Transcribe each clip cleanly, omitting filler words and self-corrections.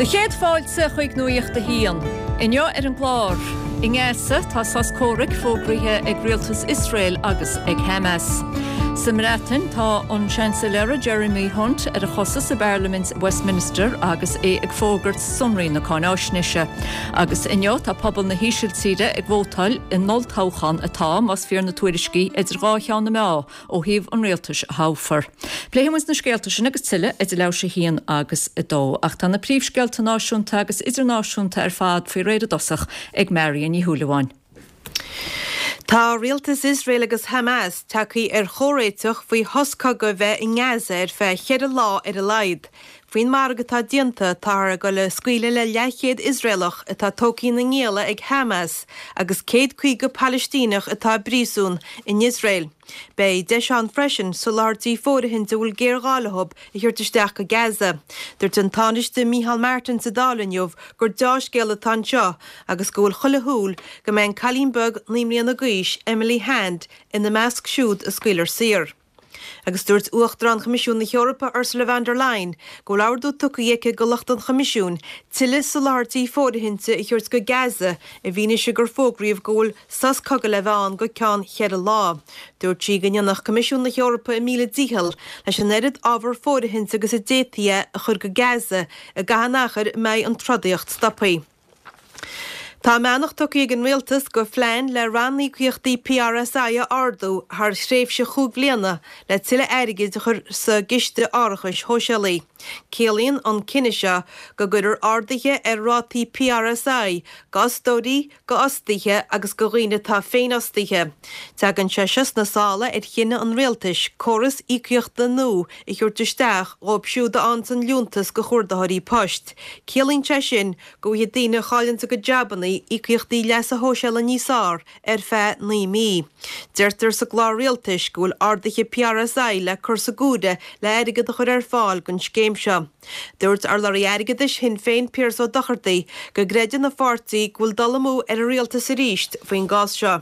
De chéad fáilte chuig nuíocht a hían. Inniu an glár. I ngéasa tá sascóric fógrithe ag rialtas Israel agus ag Hamas. Sa mrátain tá an Chancellor Jeremy Hunt ar a chosas sa Parliament Westminster agus ag fógart sunraí na cánáisnise. Agus inniu tá pobl na hísiltíide ag bhótáil in noltáchan atá mas fear na tuairiscí idir gácheán na meá ó híomh an rialtas háfar. Pléimimus na scéaltasin agus tuile idir leir sé hían agus i dó, ach tá na príomhscéalta náisiúnta agus idirnáisiúnta ar fad faoi réad dosach ag Marian í Húlaháin. Tá rialtas Israel agus Hamas tacaí ar chóréiteach faoi hosca go bheith in Gaza ar feadh chead lá ar a laid. Faoin mar agatá dianta tá go le scuile le leichéad Israelach atá tócaí na ngiaile ag Hamas agus 150 Palestínach atá brísún in Israel. Bei Deisán freisin so láirtí fódahin de bhfuil géargáilehab I thuirtaisteach go Gaza. Dúirt an táiste Micheál Martin sa dálainniuh gur dáiscéal atá seo agus go bhfuil chulathúil go mbeidh Callínbug líomlíon na gcuis Emily Hand ina measc siúd a scuilir sir. Agus dúirt uachtar an Choimisiún na Eorpa Ursula von der Leyen go leabhardú tucaíocha go lucht an Choimisiún tuile sa láirtí fódahinnte I thuirt go Gaza a bhíine se gur fógraíomh ggóil sas coga le bheán go ceann chead lá. Dúirt sí go ndeannach Choimisiún na Eorpa Míle díthal leis an éad ábhar fódahinnte agus a détaithe a chur go Gaza a gahanachar mé an trodaíocht stoppaí. Tá meannach tucaí an rialtas go phlean le rannaí cuiochtaí PRSI a ardú th shréimhse chúg bliana le tuile airige de chur sa giste áirichais Hósealaí. Céalaíonn an cinise go guidir ardaithe ar rátaí PRSI go stódaí go ostaithe agus go riine tá féin ostaithe. Teagann sé sios na sála ar chinine an rialtas choras íciochta nó I thuirtaisteach ó siúda an san lúntas go chuirdathirí poist. Céalaíonn sé sin go bhí daoine cháilinta go deabannaí íciochtaí leas a Hóseala níosár ar feadh ní mí. Deirtar sa glár rialtas go bhfuil ardaithe PRSI le chur sa gúide le airige de chur ar fáil gon scéim seo. Dúirt ar larí airigeis hin féin Piers ó Docherty go greidir na fortaí go bhfuil dalamú ar a rialtas a ríist faoin gás seo.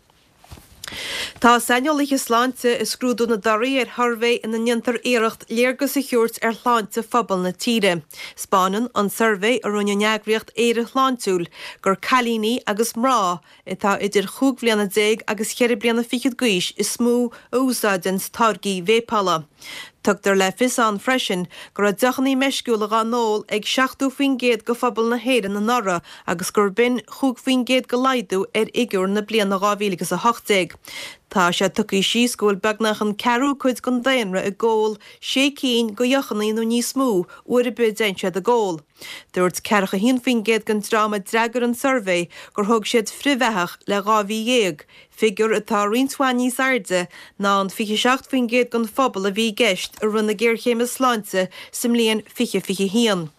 Tá sainolaithe sláinte is scrúdú na darí ar Harvey in na niontar éireacht léargus a chuirt ar chláinte phobal na tíre. Spáineann an survey ar runne neagraíocht éire chláintúil gur chalíní agus mrá itá idir 5 bliana 10 agus 4 bliana 25 is smú úsáidins targaí bhépala. Tugtar le fis an freisin gur a deachnaí meisciúla gan nóil ag 60% go phobal na héireann na nara agus gur bin 5% go laidú ar igiúr na bliana 2018. Tá sé tucaí síos go bhfuil beagnach an 4 gon daonra a ggóil 6 go dheochannaí nó níos mó uair a bud dainse a ggóil. Dúirt 40% gon drama dreagar an survey gur thug siad fribheithach le 2010. Figur atá rionshain sarde ná an 27% gon phobal a bhí geist a runna géirchéime sláinte sa mbliain 20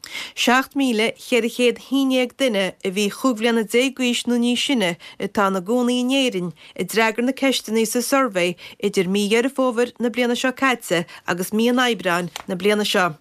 7,700 duine a bhí 5 bliana 10 guis nó ní sinne atá na gcónaí néirin I dreagar na ceistanaí sa survey idir mí ar fómhar na bliana seo caite agus mí an Aibreán na bliana seo.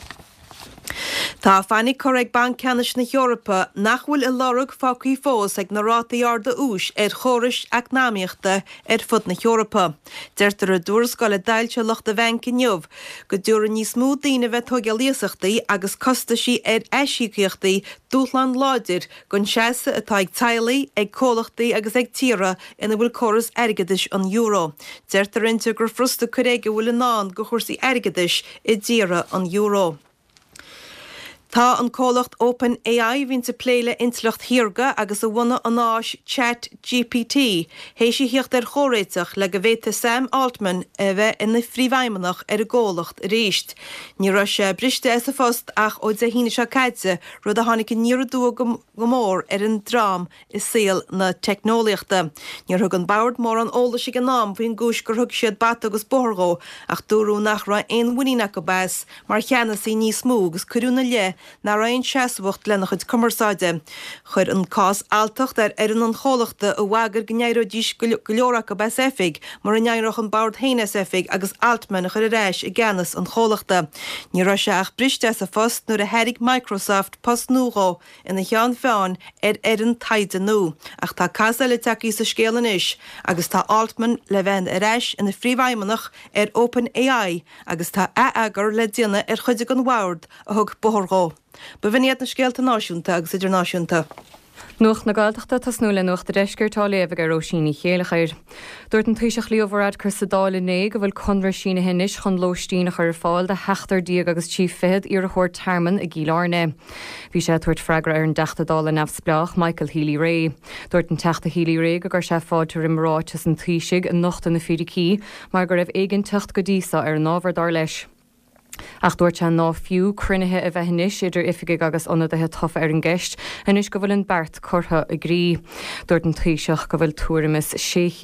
Tá fannig correg ban canis na Eorpa nach bhfuil I lorug fácaí fós ag na rátaí arda ús ar chóris eacnáíochta ar fud na Eorpa. Deirtar a dúras go le dailte lucht a bhain cinneomh go dúra níos mó daoine bheith tuga líosachtaí agus costaisí ar eisíochtaí dúthlan láidir gon seasa atá ag tailaí ag cólachtaí agus ag tíra ina bhfuil choras airgeadis an euro. Deirtar inta gur frusta churéige bhfuil an ná go chósaí airgeadis I ddíra an euro. Tá an cólacht OpenAI vín sa pléile intlacht hiorga agus a bhuna an áis ChatGPT. Héis sé hiocht ar chóréiteach le go bhhéta Sam Altman a bheith ina phríomhaimeanach ar a ggólacht a ríist. Ní raibh sé briste is a fust ach ó de híine seo caite rud a tháinig níor dú go mór ar an drám is síl na technoliaachta. Níor thug an bord mór an óla sig an nám faoin gúis gur thug siad bat agus borgó ach dúrú nach ra ein winínach go bes mar cheanna sí níos mó agus curúna le na raon seasbhacht lena chud cumarsáide. Chur an cás altacht ar an chólachta a bhagar gnéiro díos go leorach go bes effig mar an neanrach an bord héines effig agus Altman a chur a réis I gceannas an chólachta. Ní ra seach briste a fust nuair a heirig Microsoft post núró ina chean feáin ar an taide nó ach tá casa le takeí sa scéalan is agus tá Altman le bhein a réis ina phríomhaimeanach ar OpenAI agus tá agur le diana ar chuide an bhard a thug borgó. Euro. Ba bhíad na scéalta náisiúnta agus idirnáisiúnta. Nuach na Gaeltachta tasnúla nuach de deisgurtá lévah ar ósíní chéalachair. Dúirt an tuiseach líomhrád chu sadála né go bhfuil conra sína henis chun lóistína chuir fáil de heachtar díag agus tí fed ar a chóir tarman a gílárne. Bhí sé tuairt freigra ar an deachtadála nefsblach Michael Healy-Rae. Dúirt an teachta Healy-Rae go gur sé fáilte imrátas an tuisigh an nochta na fiúdaí mar gur raibh éigean tucht go díosa ar an ábhar dar leis. Ach dúirt se ná fiú crunethe a bheithanis idir ifigigh agus ionadaithe tofa ar an gceist, inis go bhfuil an bert curtha a grí. Dúirt an tuiseach go bhfuil tuairemas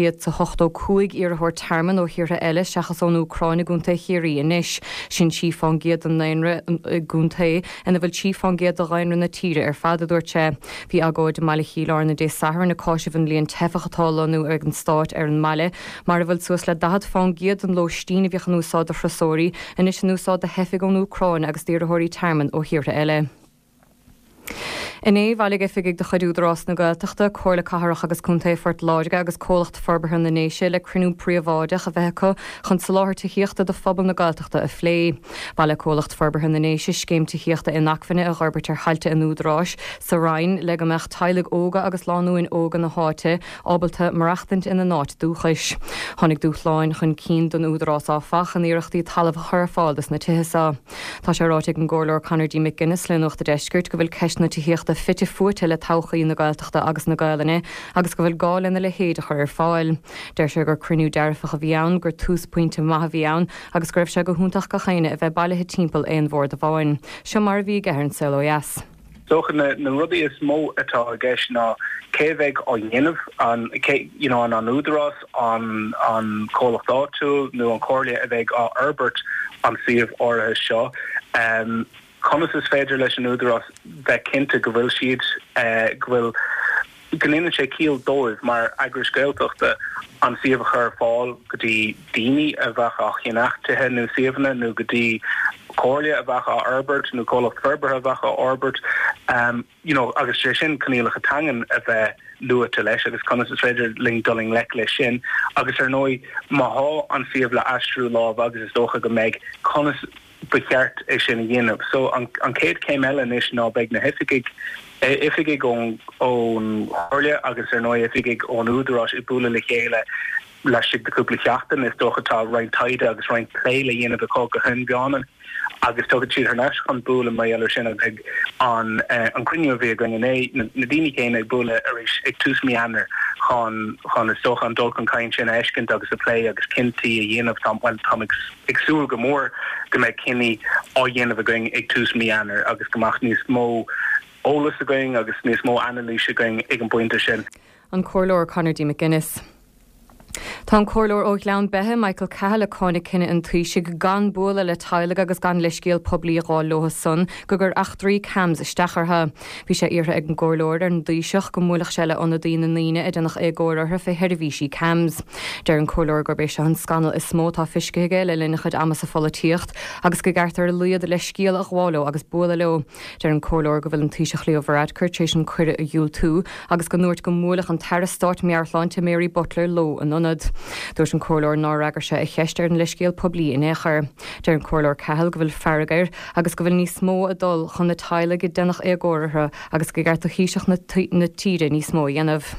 685 ar a thóir tarman ó thiortha eile seachas ón Úcráine gúnta chéirí inis, sin sífán géad an nainre gúnta ina bhfuil sífán géad a ghainre na tíre ar fada dúirt se. Bhí agóid de Mala Chílár na dé sahar na cáisih an líon tefachatálánú ar an stáit ar an Mala, mar a bhfuil suas le dahad fán géad an lóistína bhíoch an úsáid a frasóirí, inis an úsáid a hefig ón Úcráine agus díorthirí tarman ó thiortha eile. In bhalig ifigigh de chuúdrás na Gaeltachta chóirla catharach agus cúnta fort láige agus cólacht forbartha na néise le crinú príomháideach a bheitcha chun sa láthir tííochta de fphobal na Gaeltachta a phlé. Bhaile cólacht forbartha na néise scéim tííochta in nachfanne a ghorbairtar hailte in údrás sa rain le go meach tailig óga agus láúin óga na háte ábalta marachtant ina náit dúchais. Honnig dúchláin chun cín don údrás á fach an íireachtaí talamh chur fáildas na tuithe. Tá sé ráiteigh an gcóirleoir Conradí McGuinness le nuachta deisgurt go bhfuil ceisna tííochta fitte fuirte le tauchaí na Gaeltachta agus na Gaeilne agus go bhfuil gáilena le héad a chur fáil. Deir se gur crinú dearfacha bhíann gur túspointe maithe bhíann agus greibh se go húntaach go chéine a bheith bailithe timpeall aon bhór de bháin. Seo mar bhí gceann CLOS. Socha na rudí is mó atá a gceis ná céhheith á dhéanamh an údarás an cólacht áitiúil nó an cóirlia a bheith á Herbert an siomh áirithe seo. Conas is féidir leis an údarás bheith cinnte go bhfuil siad go bhfuil gannine sé cíal dóibh mar agris Gaeltachta an siomh chur fáil go dtí daoine a bheith á chéanachtathe nó siomhna nó go dtí cóirlia a bheith á Herbert nó cólacht ferber a bheith á Herbert agus sé sin canílacha tangan a bheith luata leis agus conas is féidir ling doling lec lei sin agus ar nói maithá an siomh le astrú láh agus is dócha go méid conas becheart é sin a dhéanamh. So an céad céim eile is ná beag na ifigigh ón Chorlia agus ar nói ifigigh ón údarás I búla le chéile leis sig de cúpla cheachtain is dóchatá rein taide agus rein pléile dhéanamh a có go chun beánan agus tugad siad ar neis chun búla mai eile sin ag an cruinniú bhí going na daoine céine ag búla ag túsmí anar chun is dócha an dul an caiin sin eiscint agus a plé agus cinntaí a dhéanamh tam agsúil go mór go méid cinní á dhéanamh a going ag túsmí anar agus gomach níos mó ólas a going agus níos mó analíse going ag an buinte sin. An cóirleoir Conradí McGuinness. Tá cóirleoir ó leann bethe Michael Cahill a cáinnig cinenne an tuisigh gan bula le taileach agus gan leiscéal poblí a gá lothas son go gur 8 cams istechartha. Bhí sé iartha ag an gcóirleoir ar an dúiseach go múlach se le anna daoine naine a denach agóirtha fé heirhísí cams. Deir an cóirleoir gur béis se an scanal is smó tá fisceige le linachad amas a folatíocht agus go gceartar luiad a leiscéal a gháiló agus bula leo. Deir an cóirleoir go bhfuil an tuiseach líomhrád chuirtéis an cuire a dúil tú agus go nuirt go múlach an terrastáit meartláinte Mary Butler Lowe an nonad. Dúirt an cóirleoir náragar sé a cheist ar an leiscéal poblí in éair. Deir an cóirleoir Cahill go bhfuil faragair agus go bhfuil níos mó a dul chun na taile go denach agóirithe agus go gceart a híiseach na tíre níos mó dhéanamh.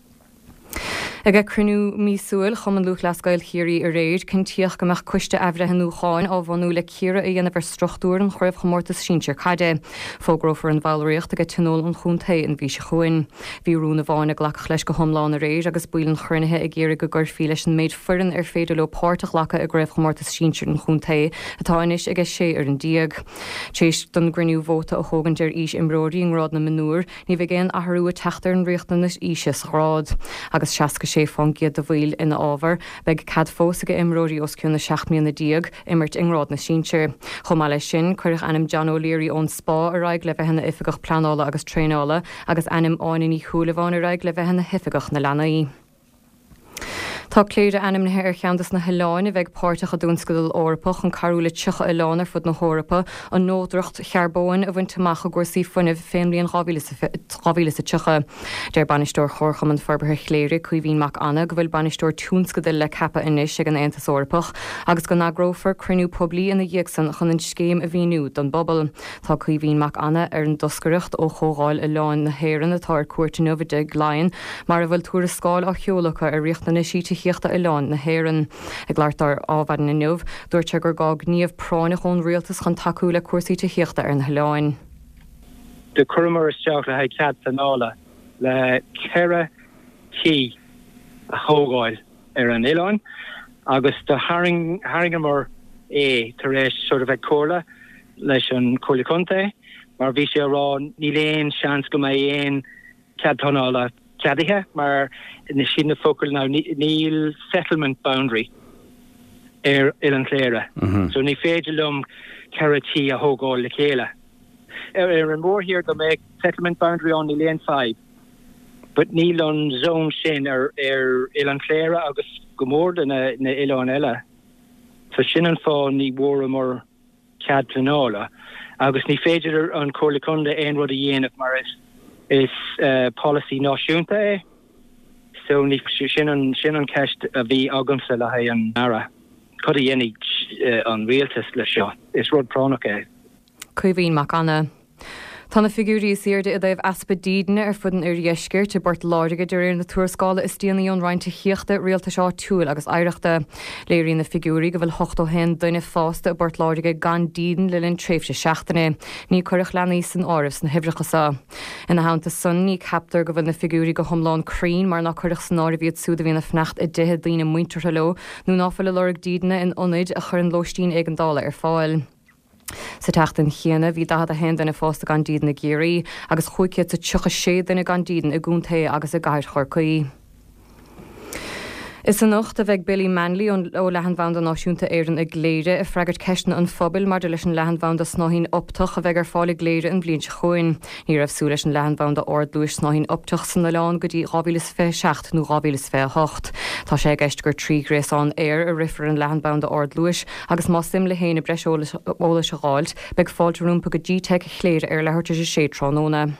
Ag crinú mísúil chum an luchlascail chéirí a réir cin tíoch go meach cuiste ehreithe cháin á bhanú le círa a dhéanamh struchtúr an chroibh chomórtas síir caide. Fógrófar an bhilíocht a go tinól an chúntaí an bhí se chuin. Bhí rúna bháinna ghlach leis go thomláin a réir agus builann chrunnithe ag ggéir go gurfií leis an méid furan ar féidir le páirrtaach lecha a gréibh chomórtas síir an chúntaí atá inis ag sé ar an diaag. Tééis don grinú bhóta a thugann deir ís imróí an rád na manúr, ní bheith géan athrú a teachtar an riachtan na íses rád. Agus seaca sé fan giad a bhil ina ábhar, beag cad fósaige imróí osciún na 6 míonna díag imirt inrád na síir. Chomá lei sin chuirich anam John O'Leary ón spá a raig le bheithanna ifigach planála agus tréála agus anam áiní thuúlaháin a raig le bheithanna hifigach na lenaí. Tá cléide anim na ar cheantas na heáin a bheith páirteach a dúnscadal orpach an carúla tucha eánar fud na hórappa an nódrocht chearbóin a bhain teach a gúsaí funineh féimlíon ráhíle sa tucha. Deir banisteúir chorcham an forbethe chléire chu bhín mac anna go bhfuil banisteúir túnscadal le cappa inis ag an Aontas orpach agus go nagrófar cruinú poblí ina dhéagsan chun an scéim a bhíú don bobbal. Tá chu bhín mac anna ar an doscaireacht ó chógáil a láin na héan atá ar cuairte nuha de gláin mar a bhfuil túair scáil a cheolacha a riocht na síte chiochta eán na héan ag leirtar ábhain na nuh, dúirte gur gá gníomh práinach ón rialtas chun takeú le cuasaí chiochta ar na heáin. De chumar isteach le haid cead sanála le ceire tí a thógáil ar an Ileán agus de haringamar tar éis sort of ag cóla leis an cólaconte mar bhí sé rá ní léon seans go mé éon cead sanála ceadathe mar na sin na focail ná níl settlement boundary ar Ilan Cléire. So ní féidir lom ceire tí a thógáil le chéile. An mór here go make settlement boundary on the lane 5, but níl an zone sin Ilan Cléire agus gomór na Ileán eile. So sin an fá ní bhór mar cead planála agus ní féidir an cólaconda aon rud a dhéanamh mar is policy náisiúnta so ní sin an ceist a bhí agamsa le haid an ara. Cad a dhéananig an rialtas le seo. Is rud pránach Cuimhín mac anna. Tána figúrí siirde a bh aspa dídne ar fudan ar dhéisceir te bort láige dúir na túscála is tíanaíon roiinte chiochta rialta seo túil agus aireachta léiríon na figúrí go bhfuil 8 hen duine fásta a bort láige gan dídan le linn tréifse seachtainna, ní chuirich lenaí san áras na hibreachasa. Ina hánta sun ní captar go bhfuil na figúrí go thomláin crín mar nach chuirich san ára bhíad súda bhína fnacht i dtithe daoine muintear le nó náfuil le lorg dídna in ionid a chur an lóistín ag an dála ar fáil. Sa teachtain chéana bhí dahad a hen denna fásta gan dídan na géirí agus chuiciad sa tucha séad denna gan dídan i gúntaí agus a gaiir chorcaí. Is an nocht a bheith Billy Manley ó lehanbhanda náisiúnta éireann ag léire a freigart ceisna an phobail mar de leis an lehanbhanda snáhín optach a bheith ar fála léire an blianta chuin. Ní raibh sú leis an lehanbhanda ordlúis snáhín optach san leán go dtí 2026 nó 2028. Tá sé gceist gur trí gréasán air a rifar an lehanbhanda ordlúis agus má sim le héna breis óla se gáilt beag fáilte rúmpa go ddíteic chléir ar leharta sé tránóna.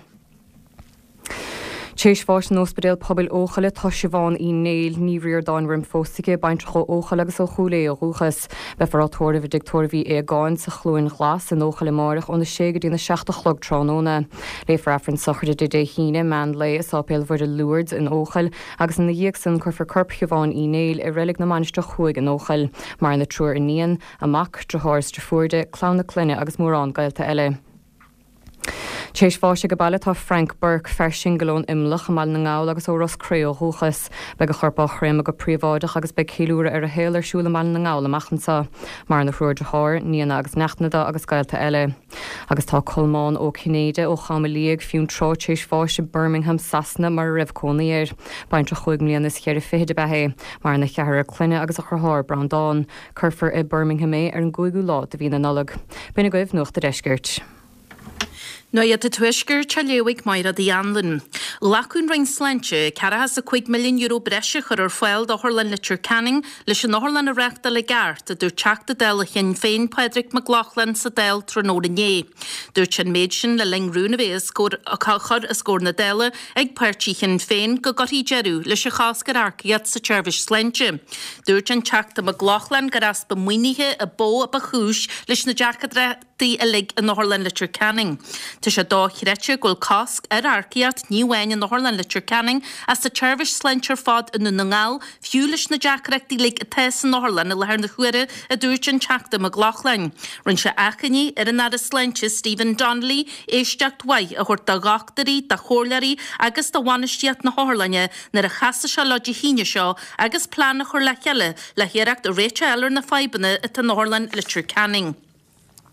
Téis fáis an ospedéal pobail óchaile tá sé bháin í néil ní rior dáin rim fósaige baint cho óchail agus ó chuúlé ó rúchas be farrátóir bh dictóir bhí gáin sa chlúin glas an óchaile marach óna sé go dtína 16 chlog tránóna. Lé frafran sochar de dé híine man le isápéal bhfuir a Lourdes in óchail agus in na dhéagsan chur for corpche bháin í néil i rilig na maniste chuig an óchail mar na trúr in níon amach drothir strafuurde clán na cluine agus mórrán gailta eile. Téis fáise go bailile tá Frank Burke fersin golón imlach mal na ngáil agus ó Ross Craó thuchas be go chorpa chréim a go príomháideach agus be chéúra ar a héal arsúla mal na ngáil amachchansa mar na chruúir de háir níana agus neachnada agus gailta eile. Agus tá colmán ó Cnéide ó chamalíag fiún tro téis fáise Birmingham Sasna mar ribhcónaíir. Baintre chuig mlíon is chéir fiide bethe mar na cheair cluine agus a churthir Brandán chufar i Birmingham ar an gúigú lá a bhí na nullag. Bina goibh nucht a deisgirt. No iad a tuisgur te leigh mair a dhéanlan. Lacún ring slente cara has a €2 million breise chur ar fáil do Thorlan Literature Canning leis an Thorlan a reachta le gart a dúr teachta déile chin féin Padraig McLaughlin sa déil tróna né. Dúr sin méid sin le lingrúna bhéis chud a scór na déile ag páirtí chin féin go gotí jeú leis a cháscar arciad sa Chervis slente. Dúr sin teachta McLaughlin go aspa muoinithe a bó a chúis leis na deachadreachtaí a lig an Thorlan Literature Canning. Tá sé dá chireite ghfuil casc ar arciad níhhain an Thorlan Literature Canning as sa Chervis slenter fad in na ngáil fiúlis na deachreachtaí lig a tes an Thorlan a lethar na chuire a dúirt an teachta McLaughlin. Rinn se achaní ar an ad slente Stephen Donnelly éisteacht waith a chuirt a gachtarí, da chóirlaí agus da bhainisteacht na Thorlanne nar a chasa se lodí híine seo agus plánach chur le cheile le hireacht a réite eilir na feibanna at an Thorlan Literature Canning.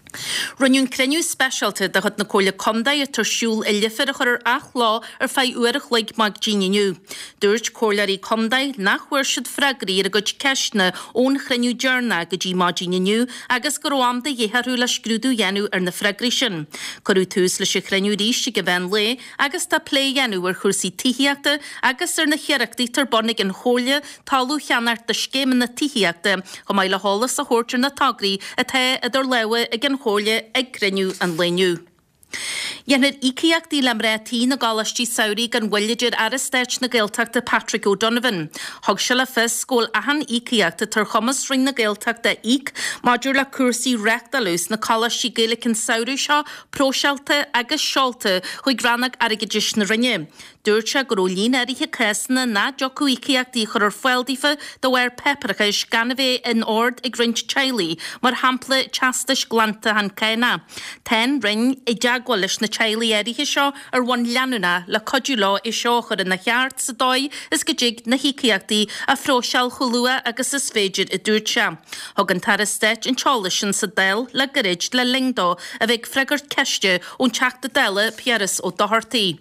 Runún creniu specialte de chud na cóla condaid tarsúl I lifer a chur ach lá fai uirich leig mag giniu. Dúirt cólarí condaid nachhuiir siad fregraí a goid ceisna ón chreniu dearna go dí má giniu agus go roam de dhéharú le scrúdú dhéanú na fregraí sin. Corú tús leis chreniu ríiste go bhein le agus tá plé dhéanú chursí tihiachta agus na chearachtaí tar bonnig an chóla talú cheanart de scéman na tihiachta go mai le hálas a hórtar na tagraí a the idir lewe ag an chóla ag creniu an leniu. Yenir íciachtaí le mrétí na galastí saorí gan bhfuileidir arasteit na Gaeltachta Patrick O'Donovan. Thug se le fis scóil ahan íciachta tar chumas ring na Gaeltachta íc maidir le cuasaí reachtalús na galastí Gaelicin saorí seo prósealta agus seolta chuig grannach arigidir na rinne. Dúirte go rólín arithe cresna na jocu íciachtaí chur foiildífa do bhhair peprachas gan bheith in ord ag rint Chiley mar hampla chastas glanta han céna. Ten ring I deagwallis na Chiley arithe seo ar bhain leanúna le codú lá I seochar in na cheart sa dói is go dig na íciachtaí a fróseal chulua agus is féidir I dúirte. Thug an tarasteit in Charlesin sa del le garid le lingdó a bheith fregart ceiste ón teachta dele Pieris ó Doherty.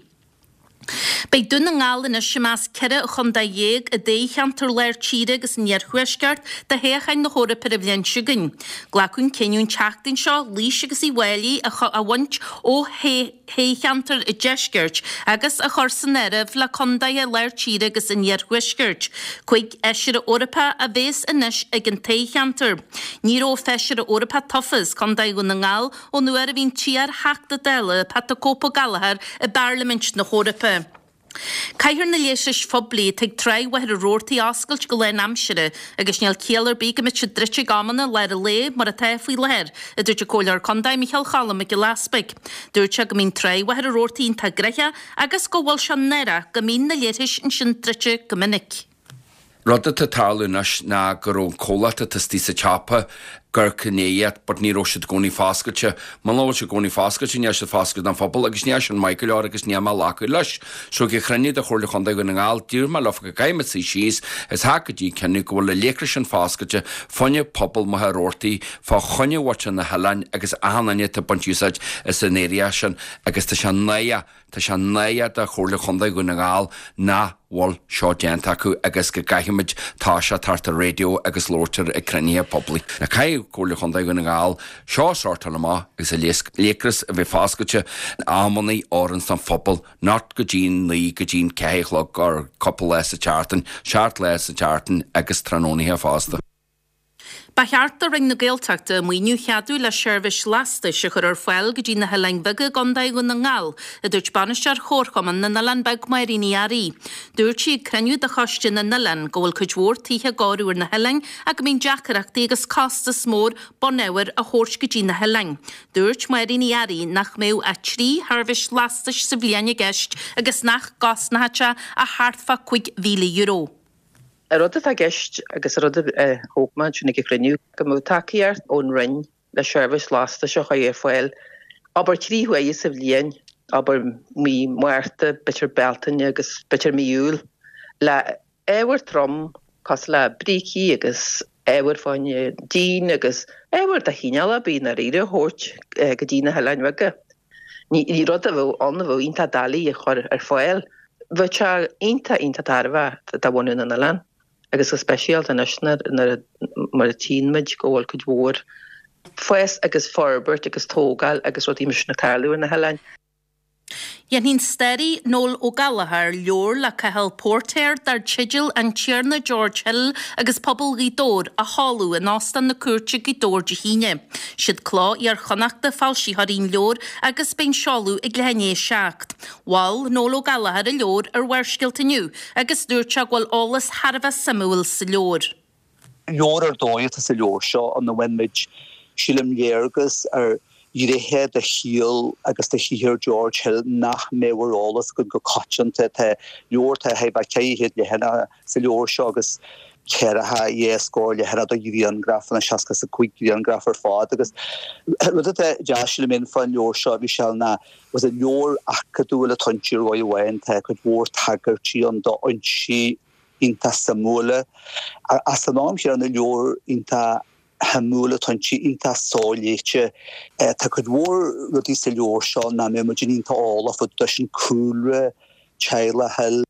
Bei duna ngáil in is más cere chunda dhéag a déchantar leir tíre agus níar chuisgart de héchain na hóra per a bblion siúgan. Glacún ceniún teachtain seo lís agus I bhhailí a bhaint ó héchantar I deisgurt agus a chorsan erah le condaid a leir tíre agus in níar chuisgurt. Chuig eisiir a orpa a bhés inis ag an téchantar. Ní ó feisiir a orpa tofas condaid go na ngáil ó nuair a bhín tíar heachta dele Patacópa Galahar a Barlamint na hórapa. Caithir na léisis fobli teag trai wahir a rórtaí ascailt go le amsire agus neal céalar bí go mit se drite gamanna leir a le mar a tefaí leir a dúirte cólar condaid Michael Chalam ag Glasbig. Dúirte go mín trai wahir a rórtaí ta greithe agus go bhfuil se nera go mín na léisis in sin drite go minic. Rudda tá talúnas na gur ón cólata tastí sa chapa gur cnéiad, but ní roisiid gcónaí fáscailte, má lá se gcónaí fáscailte ní se fáscaid an fphobal agus ní an Michael áir agus ní má lácu leis. So go chruinne a chóirla chunda go na ngáil dúr má lofa go gaiimiid sa síos is hacadí cenú go bhfuil le lécris an fáscailte fonne pobl má rórtaí fá chunne wate na helain agus ahananne tá bontiúsaid is an éria sin agus tá se naia a chóirla chunda go na ngáil na bhil seo déanta acu agus go gaiimiid tá se tarta radio agus lóirtar a crunne pobl. Na cai cóla chunda go na ngáil seo sortar na má is a lécras a bheith fáscailte ammannaí áran san phobal not go dín naí go dín ceichlog ar coppla leis a teartan, seart leis a teartan agus tróníthe fásta. Ba cheart a ring na Gaeltachta muoinú cheadú le seirbhís lasta se chur ar foiil go dtí na helainn bige gondaid go na ngáil a dúirt banistear chórchaman na nalan bag mairíní arí. Dúirt si creniu de choiste na nalan go bhfuil chuidhór títhe gáúir na helainn a go mín deacarachtaí agus casta smór bonnéir a thórs go dtí na helainn. Dúirt mairíní arí nach méu a trí tharbhís lastais sa bhliaine gceist agus nach gas na haite a hartfa €5,000. Rudda a gist agus rudda hópma tún ag criniú go mú takeíart ón rin le seirbhís lasta seo ar foiil. Aber tríhuaí sa bhliain, aber mí muirta bitir beltain agus bitir miúil le éhar trom cos le brící agus éhar fáinne dín agus éhar a híneala bí na riire hórt go dína helainn wige. Ní rudda bh anna bh ínta dalí a chur ar foiil. Bheit se ínta tarfa a bhhaú na lan. Agus a specialt an isna mar a tínmid go bhfuil chuidhór foies agus forbert agus tógáil agus rud ímis na carlú na helainn. Hín steri nóil ó Galahar leor le cahel Portair dar Chidil an Tierna George Hill agus pobl gídór a hálú in ástan na cuirte gídór de híine. Siad clá ar chonachta falsí harín leor agus ben seálú ag lehéné seacht. Wal nóil ó Galahar a leor ar weirskiltaniu agus dúirte bhfuil álas Harbh Samuel sa leor. Leor ar dóid sa leor seo an na winmid sílim léargus ar Iréhe de híal agus de híhir George Hill nach méhar álas go cotchanta te leor te hei ba céihéad le hena sa leor seo agus ceratha scóir le hena do Iríon graf na seaca sa cuig Iríon graf ar fád agus rud te deisiil min fan leor seo bhí seall na was a leor acadú le tontíir roi bhain te chud mhór tagartí an do ansí inta samúla as an nám sé an na leor inta hamúla tanchi inta sáléte tá chud mór rudí sa leor seo na mé ínta ála fu dusin coolre chaile hell.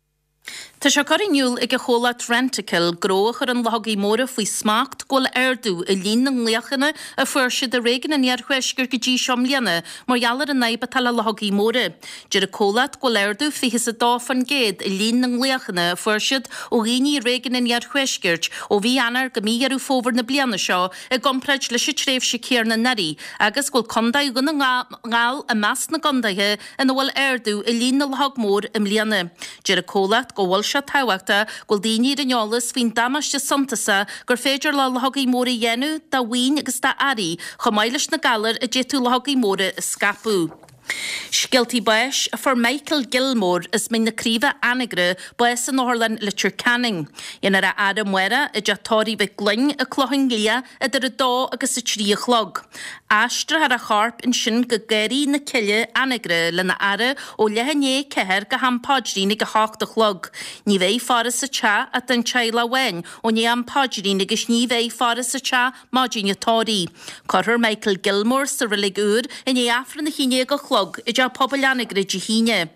Tá se chorinniuúil ag chola Trentacle gróchar an lagaí móra faoi smacht ggóil airdú I lín an léachanna a fuirse de régan an nearchuisgur go dtí seom líana margheallar an naib tal a lagaí móra. Dir a cólat ggóil airdú fihis a dáfan géad I lín an léachanna a fuirsead ó ghíní régan an nearchuisgurt ó bhí anar go míarú fóver na bliana seo a gompraid leis tréf se céar na narí agus ggóil condaid gona ngáil a meas na gondaithe an bhfuil airdú I lín na lag mór im líana. Dir a cólat go bhfuil se táhachta ggóil daoine reneolalas faoin damáiste santasa gur féidir le lethagaí móra dhéanú dá bhain agus dá airí chomáiles na galar a déitú lethagaí móra a scapú. Scialtaí buis for Michael Gilmore is min na críomh anigre buis an Northern Literature Canning. Inar a ada muera a jatóí bheith glyn a cloching lia a dar a dó agus a trí chlog. Astra har a charp in sin go geirí na ciile anigre le na ara ó lehanné ceir go hampádrína go hácht a chlog. Ní bhéh faras a cha a den chaile wein ó ní hampádrína agus ní bhéh faras a cha mádíne tóí. Corthir Michael Gilmore sa riligúr in é afran na híine go chlog I dja pobl anigre híine.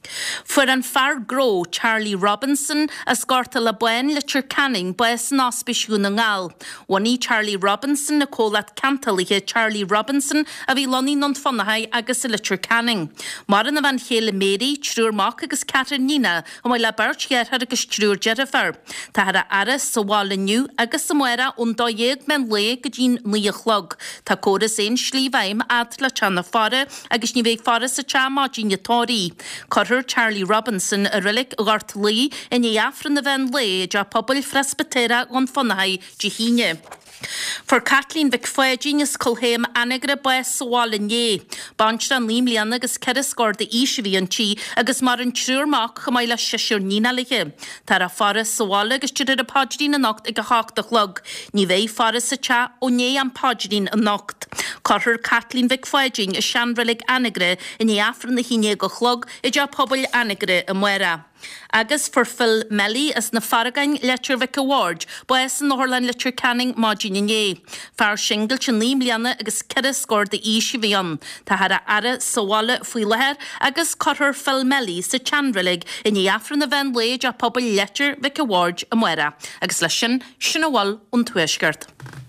For an far gro Charlie Robinson a scorta le buin Literature Canning bues an ospisiú na ngáil. Waní Charlie Robinson na cólat cantalige Charlie Robinson a bhí loní non fonnahai agus a Literature Canning. Mar an a van chéle Mary, trúr Mock agus Catherine Nina o mai le Bert Gerhard agus trúr Jennifer. Tá har a aras sa wall aniu agus sa muera ón dóieg men le go dín níochlog. Tá córas ein slívaim ad le channa fara agus ní bheith fara sa cha má dín tóí. Charlie Robinson a rilik gart lí in é afran na bhein le ja pobl fresbetera ón fonnahai híine. For Kathleen Vicfeiginius Colheim anigre bues sáil in é. Banchra an lím lian agus cerisgór de ísihí an tí agus mar an trúrmach chumai le sisiúr nína lige. Tar a faras sáil agus tíir a pádrín a nocht ag a hácht a chlog. Ní bhéh faras a cha ó né an pádrín a nocht. Corthir Kathleen Vicfeigin a seanrilig anigre in é afran na híine go chlog I dja pobl anigre a muera. Agus for Phil Melly as na faragain Literature Vic Award bues an Northern Literature Canning mágin in é. Far single sin lím liana agus ceris scór de ísihí an. Tá har a ara sáile faoi lethir agus corthir Phil Melly sa chanrilig in é afran na bhein le a pobl Literature Vic Award a muera. Agus leis sin bhil ón tuaisgurt.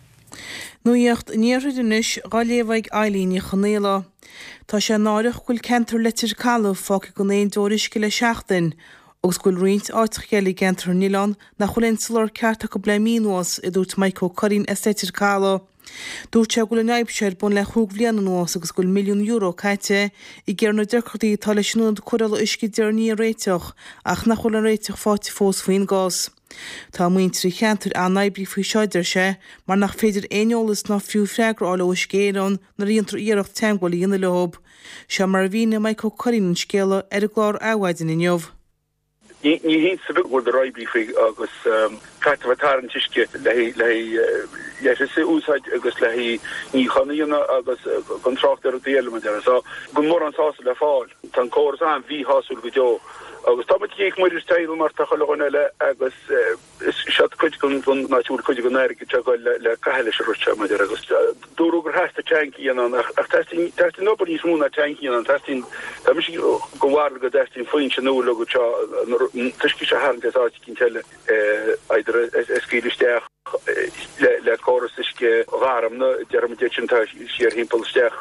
Nuíocht níorridinis gáléomhaigh Eileen chonéla. Tá sé náireach chuil centar litir calú fáca go néon dóris go le seachtain, agus gúil riint áitchéala gentar Nílan na chulinn sulor cearta go bléimínuas I dút Michael Corin estetir calú. Dút sé gúil neibseir bun le chúg bbliananuas agus gúil €1,000,000 caite I ggéarna deirchtaí tá le sinúna cuireala isci dearní réiteach ach na chula réiteach fáti fós faoin gás. Tá muinterí cheantar an naibrí faoi seidir sé, mar nach féidir éolalas ná fiú freigra ála ó scéan na riontar íirecht teamhil íana lob. Se mar bhína Michael Corin an scéala ar a glár áhaidin in jobh. Ní hén sa bhúir de raibrí agus caiitatar an tiisce le sé úsáid agus le ní chonaíonna agus contracht ar a déalaman ar so go mór an sása le fáil tan córas an bhí hasúil go deo. Agus tá ag muidir steil mar tá choile agus se chuid gon náisiúr chuide go neir te le caiile se rute meidir agus dúgur heasta teancí an ach testing nopur níos múna teancí an testing tá mis go bhhar go destin foin se nó le go tuisci se há deáid cin teile idir scíileisteach le choras isce bharm na dearm détá siar himpelsteach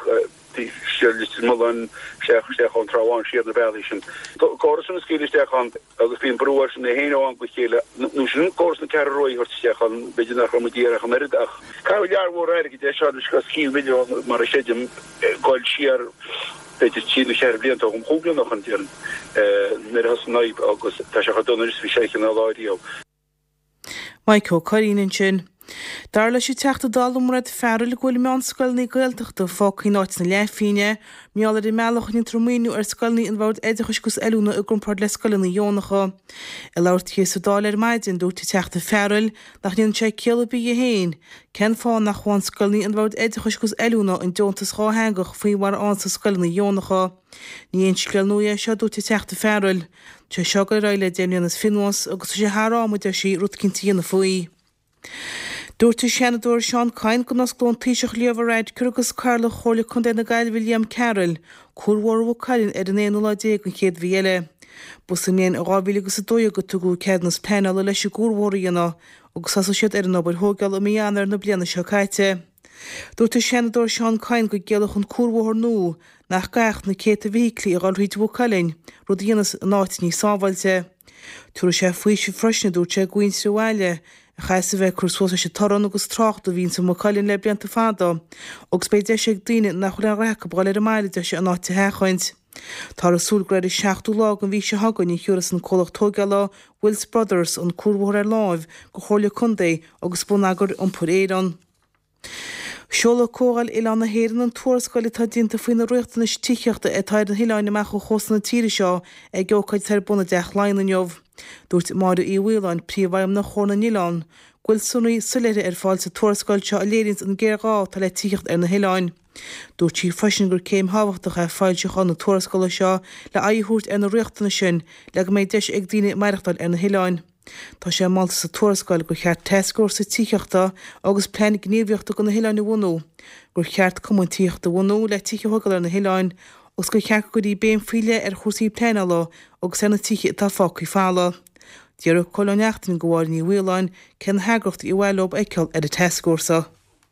Mullen Sheikh on Trawan Sheikh the Valation. Corson skillesteach an agus bíon breúir sin na héine an go chéile nó sin córas na cear roií hortsteach an beidir nach ramdíar a meridach. Cail lear mór aige dé se go cíl video mar a séidim gáil siar beidir tíle séar blianta gom choúgla nach an tían nar has naib agus tá se chadónar is bhí séicin á láidío. Michael Corin sin. Dar leis sé teachta dalmrad feril gohfuil meán scoilnaí gailteachta fácaí náit na leithfíine, meallar I meallach in Tromíniú ar scoilnaí an bhd éideachas gus eúna a grumpáir le scoilna Jónacha. I leirt chéas dáil ar maidin dúirtí teachta feril nach níon sé cealabí a héin. Ken fáin nach chuáin scoilnaí an bhd éideachas gus eúna an deontas cháthangach faoi war an sa scoilna Jónacha. Ní éon scoil nua seo dúirtí teachta feril. Tá seo go raile déananas finwas agus sé thrámuid a sí rud cintíana faoi. Dúirtu Senador Sean Cain go nas glón tíiseach leomhráid chugus Carla chola chun na gail William Carroll, cuahharh Cailin ar an 1 bhíile. Busamíon a gábhílagus a dóige go tugu ceadnas penal leis gúrhóíanna agus as siad ar an obair thógal a míanar na bliana seo caiite. Dúirtu Senador Sean Cain go gealach an cuahhar nó nach gaach na céta bhíclí a gáilhuiid Cailin rud dhéanas náit ní sábhailte. Tuair sé faoise freisna dúirte gúin sráile a chaise bheith chusósa sé tarrán agus trácht a bhín sa Cailin le blianta fada, agus bé de sé daine nach chuil an racha báil ar a maiile de sé an náte hechaint. Tá a súlgréir 16ú lá an bhí se hagan í churas an cholach tógeala Wills Brothers an cuahhar ar láimh go chola chundé agus bun agur an puréan. Seola cógáil Ileán na héireann an tuairscoil tá dínta faoin ruachtainna tícheachta a taid an hiileáin amach go chósanna tíre seo ag geocaid tar buna 10 láin an jobh. Dúirt Máireadh Bhíoláin príomhhaim na chóna Níleán, ghuiil sunnaí suléire ar fáil sa tuairscoil seo a léirins an ggéirá tá le tícheacht ar na hiileáin. Dúirt sí freisin gur céim hábhachtach a fáil seán na tuairscoile seo le aithúirt ar na ruachtainna sin le go méid deis ag daine maireachtáil ar na hiileáin. Tá sé máilta sa tuairscoil gur cheart teascóir sa tícheachta agus plein gníomhíochta go na hiileáin na bhunú, gur cheart cummantíochta bhunú le tíche thugáil ar na hiileáin, agus go cheart go dtí béim fíle ar chósaí pléineala agus sena tíche tá fácaí fála. Díar choneachtain go bhhair ní Bhíoláin cén heagracht i bhhailób eiceil ar a teascórsa.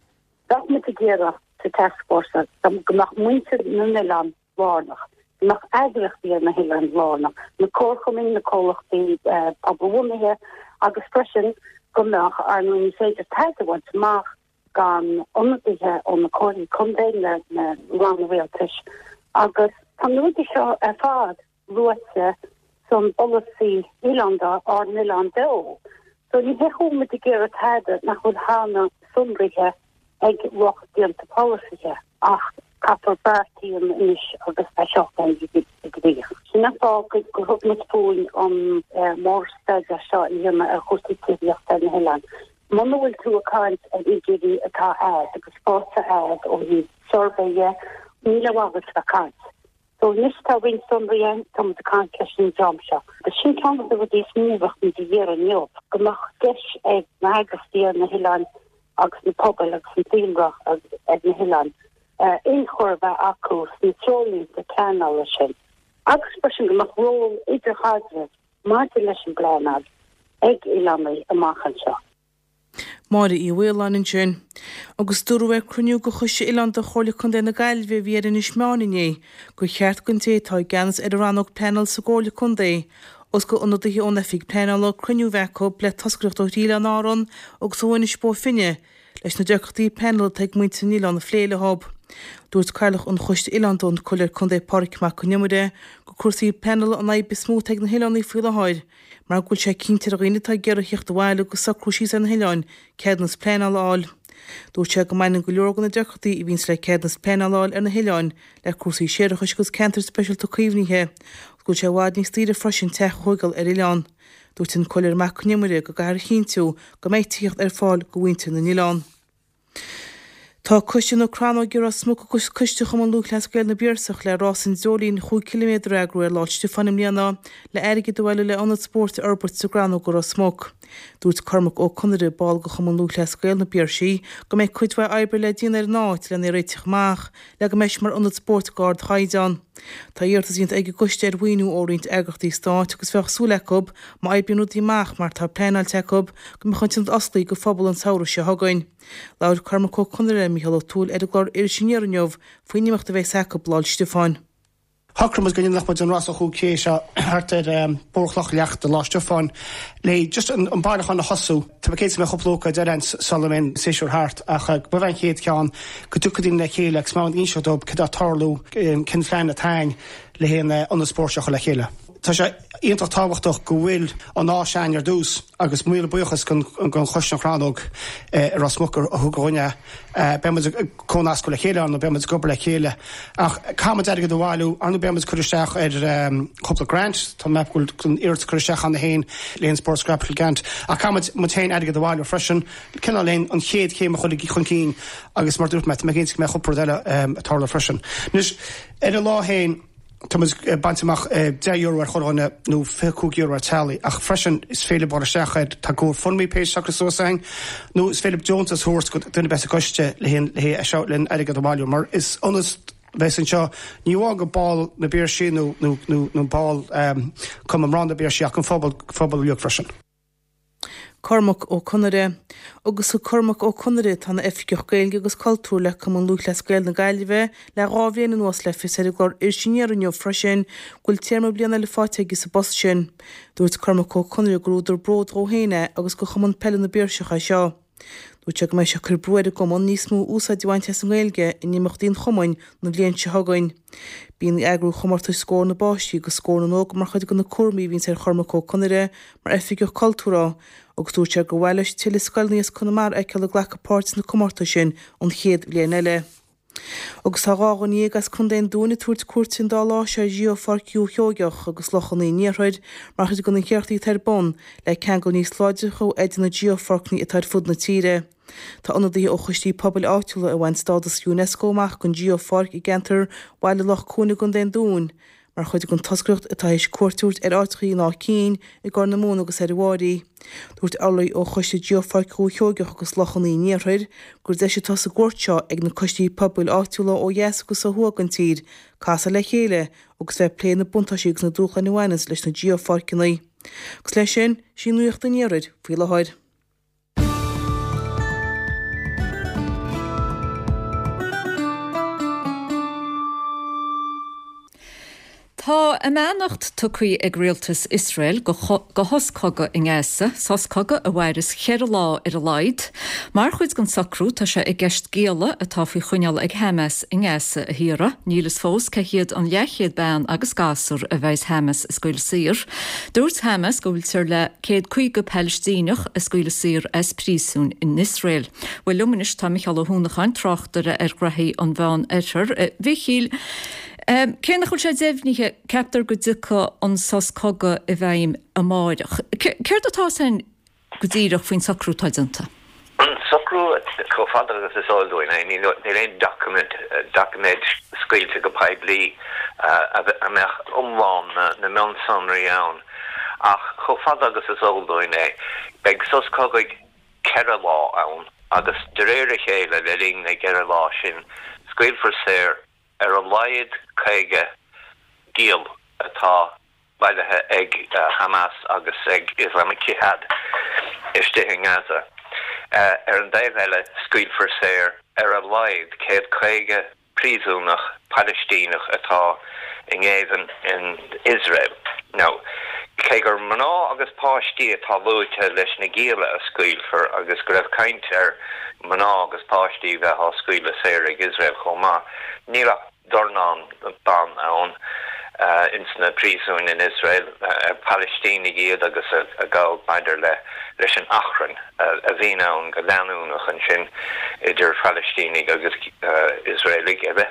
Dat met de gera te taskforce, dan mag moeite in Nederland waarnig. Mag eigenlijk weer naar Nederland waarnig. De koorkoming, de kollig die bewoningen, expression, kom nog aan een zeker tijd wordt maar gaan onderzoeken om de koning komt in de lange wereld. Agus dan moet je zo ervaren hoe zo'n policy Nederland of Nederland doet. Zo je hebt hoe met de gera tijd naar goed gaan zonder ag roch dian te policy ach kapel party in is agus special degree. Sinna fá go hob met fóin om more staja shot in a constitution in Holland. Mona will to account and EGD atá agus spota o hi survey níla wagat account. So nista win somebody tom the concussion jump shot. The sin kan of the smooth in the year and Europe. Gemach dish ag magasty in Holland. agus na pobl agus na tílrach ag na Hiileán in chorba acu na trolí de canal sin. Agus person gomach ról idir chadre máte leis an bléanad ag Ileán amachchan seo. Máireadh Bhíoláin in sin, agus dúrmh cruniú go chuise Ileán de chola chun na gailbheh bhí ar in ismeánané go cheart gon tétá gans ar ranach panel sa ggóla chundé. Os go onad hí onafig penal cruniú bheco le tascrocht ó ríile an áran agus bhain is spó finne leis na deachtaí penal teag muinte Níleán na phléile hab. Dúirt Cailach an chuiste Ileán don chuir chun é parc me go nemuide go cuasaí penal an éib smó teag na Hiileánaí fuile háid, mar gúil sé cinnte a réinetá gear cheocht bhile go sacrúsí an Hiileáin ceadnas penal áil. Dúirt sé go mainin go leorgan na deachtaí i bhíns le ceadnas penal áil ar na Hiileáin le cuasaí séireachas gus Cantar Special to Caomhníthe. Go sé bhád ní stíre freisin teach chuigáil ar Ileán. Dúirt an coir meach nemuire go gaiir chinú go méid tíocht ar fáil go bhainte na Níleán. Tá cuisin ócrán gur a smú cuiste chum an lúchlas gail na bíorsach le rásin Jolín 5 km agrú ar láiste fanim líana le aige dohile le anad sport Albert sa grán gur a smóg. Dúirt Cormac ó Conairí ball go chum an lúchlas gail na bíorsí go méid chuidhha ebre le díana ar náit le na réiteach meach le go meis mar anad sport gard Haidan. Tá dhéirtas íont ag guiste ar bhaoinú óíint agachtaí stáit agus bheith súlacob má ébbionútaí meach mar tá pléinal tecob go me chuint oslaí go fphobal an saoire se hagain. Lair Cormac ó Conairí Michael O'Toole ar glár irisisinéarneomh faoiníachta bheith sacob láil Stefán. Hakram was going nach an ras chu cé se hart borchlach lecht de lástefáin le just an bailach an na hosú Tá cé me choplóca de an Solomon séisiú hart a bhain chéad ceán go tucadín le chéile má ísedob cad a tarlú cin flein a tain le héana an spórseach le chéile. Tá sé íontach táhachtach go bhfuil an ná sein ar dús agus múile buchas gon chosnachránog ar smucar a thugáine bemas cónasco le chéile an bemas go le chéile ach cáma aige do bháilú anú bemas chuisteach ar coppla grant tá mepúil chun iirt chuisteach an na héin léon sportscrapil gant a cáma mutain aige do bháilú freisin cinná léon an chéad chéime chuig chun cín agus mar dúirt me me géint me chopur deile a tála freisin. Nus ar a lá héin Thomas bantamach €10 chorona nó €5 tally ach freisin is féle bar sechaid tá go funmi pe sacra so sang nó is Philip Jones as horse go dunne best goiste le hen le a shoutlin aige do malio mar is honest Vesin seo ní aga ball na beer sin nó ball cum am ran a beer seach an fphobal leog freisin. Cormac ó Conire agus Cormac ó Conire tána efficeoch gailge agus cultúrla cum an lúch les gail na gailbheith le rábhléana an os le fi sé glár irisinéarú freisin ghfuil téirrma blianana le fáte agus sa bost sin. Dúirt Cormac ó Conire grúidir brod ó héine agus go chuman pelle na beirsecha seo. Dúirt mé se chur bruide go an níos mú úsá dúhainte san gailge in níachtaíon chomain nó líon se hagain. Bíon agrú chomartú scór na báistí go scór an óg mar chuid go na cuairmí hín sé Cormac ó Conire mar efficeoch cultúrá agus dúirte go bhhailes til scoilníos chunamar ag ceile ghlachapát na cumarta sin an chéad bliain eile. Agus tárágan nígas chun déon dúna túirt cuairtin dá lá sé geofarciú cheogeach agus lochannaí níorthaid mar chuid go na cheartaí tarbón le cean go níos láidecho éidir na geofarcnaí atá fud na tíre. Tá anadaí ó chuistí pobl áitiúla a bhain stádas UNESCO meach gon geofarc i gentar bhaile lech cúna gon déon dún. Mar chuid gon tascrocht atá is cuairtúirt átrií ná cín i gar na mún agus ar bhádaí. Dúirt eolaí ó chuiste geofarcú cheogeach agus lochannaí níorthaid gur de sé tas a gcuirteo ag na chuistí pobl áitiúla ó dheas agus a thugan tír, casa le chéile agus bheith plé na buntaisií agus na dúcha nuhainas leis na geofarcinaí. Gus leis sin sí nuocht a níorthaid faoi leáid. Tá a meannacht tucaí ag rialtas Israel go hoscoga in ggéasa, soscoga a bhhairis cheir lá ar a laid, mar chuid gon sacrú tá sé i gceist géala atá faoi chuineal ag Hamas in ggéasa a híra, nílas fós caichiad an lechiad bean agus gasúr a bheits Hamas a scoil sir. Dúirt Hamas go bhfuil tir le 150 Palestínach a scoil sir as prísún in Israel. Bhfuil luminis tá Michael ó Húnacháin trachtara ar gruthaí an bhean éitir. Bhíchiil Céna chuil sé déhníthe ceaptar go ducha an soscoga a bheim a máireach. Céir atá san go dtíireach faoin sacrú taidanta? An sacrú go fada agus is áildúin, ní réon document scuilte go pablií a meach umháin na meánsanraí ann. Ach go fada agus is áildúin beag soscogaigh ceire lá ann agus de réir a chéile le ring na ceire lá sin scuil for séir ar a laid caige díal atá bailethe ag Hamas agus ag Islamic Jihad iste in Gaza. Ar an daimheile scuil for séir ar a laid céad caige prísúnach Palestínach atá in éhan in Israel. Now, cégur maná agus páistí atá lúte leis na géala a scuil for agus go raibh caint ar maná agus páistí bheith á scuil a séir ag Israel chomá. Níla dornán ban ann insna prísún in Israel Palestínig iad agus a gáil baidir leis an achran a bhí ann go leanúnach an sin idir Palestínig agus Israelig ebe.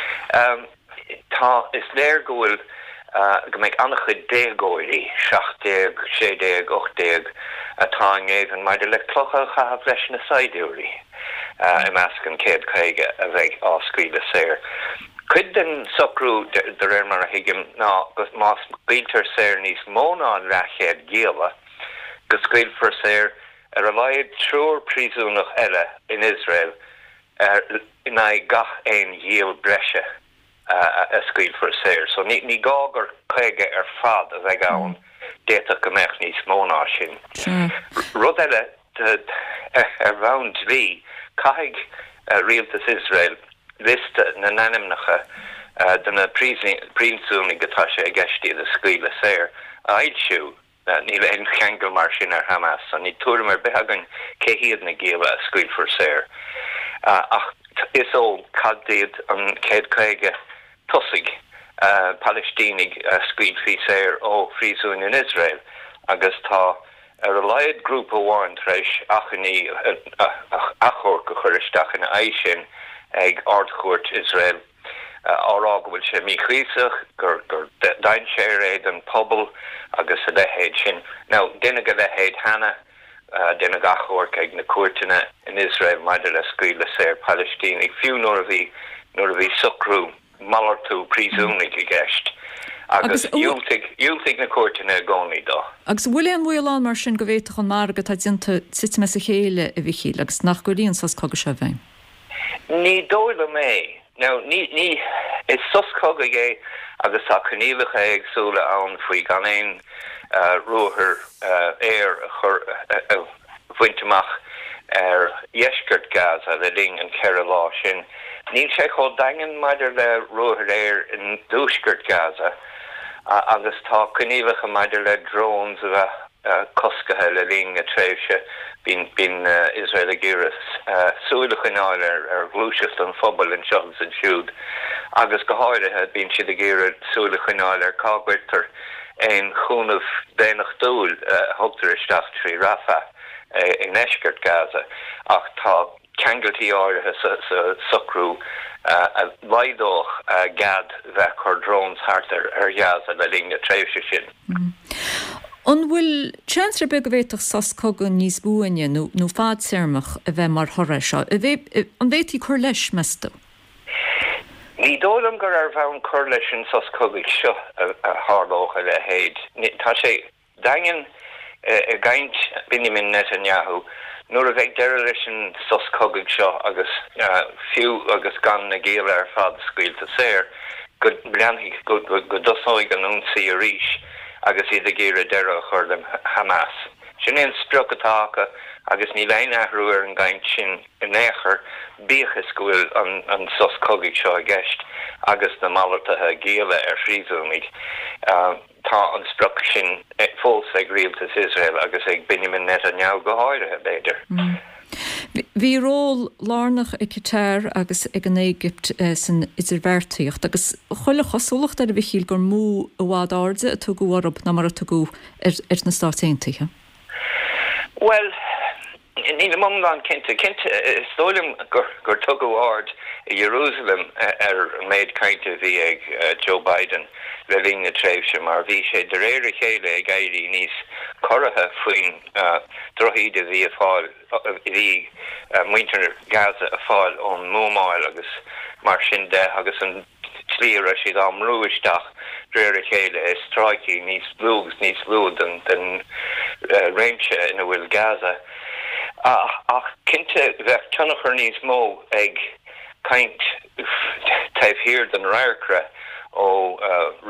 Tá is léir gohfuil go méid annach chud déagóirí 60, 60, 80 atá an éhan maidir le clocha chahabh leis na saidúirí i measc an céad caige a bheith á scuile séir. Cuid den sacrú de réir mar a hiigim ná gus más bítar séir níos móna an leichéad géala go scuil for séir ar a laid trúr prísúnach eile in Israel na gach ein díal breise a scuil for séir. So ní gágur caige ar fad a bheith ann déta go meach níos móna sin. Rud eile ar bhain lí caig rialtas Israel liste na nanimnacha duna prísúnig gotá sé a gceistí a scuile séir a ailsiú ní le cheangal mar sin ar Hamas an ní túm ar behagan céhiad na géala a scuil for séir. Ach is ó cadíad an céad caige tosig Palestínig a scuil fi séir ó prísún in Israel agus tá ar a laid grúp amháin treis achaní achor go chuiristeach in aisin ag ardchúirt Israel árá go bhfuil sé míchríoach gur dain sé réad an pobl agus a lehéid sin. Now, duine go lehéid hana duine gachúir ag na cuairteanna in Israel maidir le scuile séir Palestínig fiú nuair a bhí socrú mallartú prísúnig i gceist agus dúltig na cuairteanna gcónaí dó. Agus bhfuil an bhfuil mar sin go bhhéach an marga tá dinta sit me sa chéile a bhí chéile agus nach goíonn sas coga se bhain. Ní dóla mé. Now, ní is suscog é agus tá cníomhacha agsúla ann faoi gan éon ruúthar éir chur bhainteach iesgurt Gaza le ling an ceire lá sin. Níl sé cho dagan maidir le ruúthar éir in dúsgurt Gaza agus tá cníomhacha maidir le drones a bheith coscathe le ling a tréimhse bín Israel Giras súlach in áil glúisiist an phobal in seans an siúd agus go háirithe bín siad a ggéire súlach in áil cághairtar ein chúnamh dénach dúil thugtar isteach trí Rafa in eisgurt Gaza ach tá ceangaltaí áirithe sa socrú a bhaidóch gad bheith chur drones hartar Gaza le ling a tréimhse sin. An bhfuil Chancellor be go bhhéach sas coga níos buaine nó fád séirmach a bheith mar thora seo. An bhétí chur leis measta? Ní dólam gur bheann chur leis an sas cogaigh seo a hálócha le héad. Tá sé dagan a gaint Benjamin Netanyahu nuair a bheith deire leis an sas cogaigh seo agus fiú agus gan na géile ar fad scaoilte séir go bleannaigh go dosáig an únsaí a ríis agus iad a géire deire chuir dem Hamas. Sin éon sprochatácha agus ní lein ahrúir an gaint sin in éair bíocha scoil an sos cogaigh seo a gceist agus na málartathe géile ar phríosúmid. Tá an sproch sin fós ag rialtas Israel agus ag Benjamin Netanyahu go háirithe beidir. Bhí ról lánach ag Qatar agus ag an Égypt san idirvertíocht agus chuile chosúlacht ar a bhíchiil gur mú a bhád áde a tugu orb na mar a tugu na státaintaithe. Well, ní le mán cinnte stólim gur tugu ád i Jerusalem méid cainte bhí ag Joe Biden le ling na tréimhse mar bhí sé de réir a chéile ag éirí níos chorathe faoin drohíide bhí a fáil bhí muintear Gaza a fáil ón mómáil agus mar sin de agus an slíra siad am rúisteach réir a chéile is stráicí níos lúd den réimse ina bhfuil Gaza. Ach cinnte bheith tunnachar níos mó ag caint taobhhir den raircre ó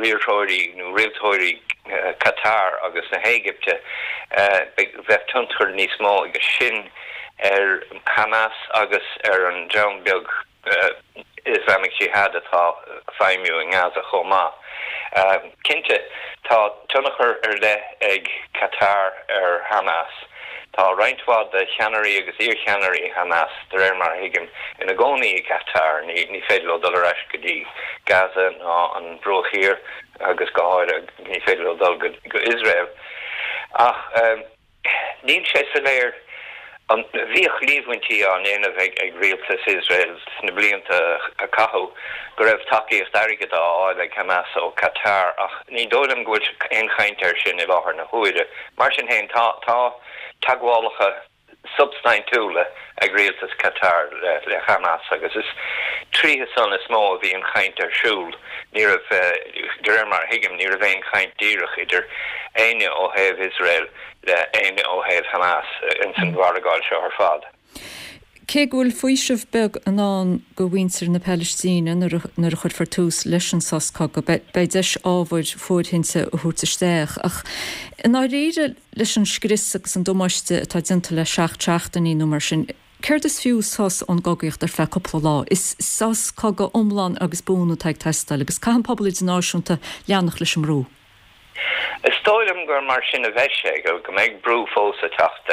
rialtóirí Qatar agus na Égypte bheith tunnachar níos mó agus sin ar Hamas agus ar an Johnbeag Islamic Jihad atá feimiú in Gaza chomá. Cinnte tá tunnachar ar le ag Qatar ar Hamas. Tá reininthád de cheannarí agus íorcheannarí Hamas de réir mar hiigim ina gcónaí Qatar ní féidir le dul eis go dtí Gaza ná an brochír agus go háire ní féidir le dul go Israel. Ach níl sé sa léir an bhíoch líomhaintí an éanamh ag rialtas Israel na blianta a cathú go raibh takeíocht airgad áil ag Hamas ó Qatar ach ní dólam go bhfuil aon chaintear sin i bháthair na huaide. Mar sin héin tá taghálacha substaintúla ag rialtas Qatar le Hamas agus is tríthe san is mó a bhí an chaint ar siúl ní raibh de réir mar hiigim ní raibh aon chaint díreach idir aine ó thaobh Israel le aine ó thaobh Hamas in san bhargáil seo ar fad. Cé bhfuil faoisih beg an go bhhaintear na Palestíne nar a chur fartús leis an sascá go beid deis ábhaid fódhinse a thuúirtesteach ach in áréide leis an scris agus an domáiste atá dinta le 7-7 mar sin céir is fiú sas an gogaíocht ar fe coppla lá is sas coga omlan agus búna teag testáil agus caian pobl náisiúnta leannach leis an rú. Is stoilm gur mar sin a bheitse go méid brú fósa tacht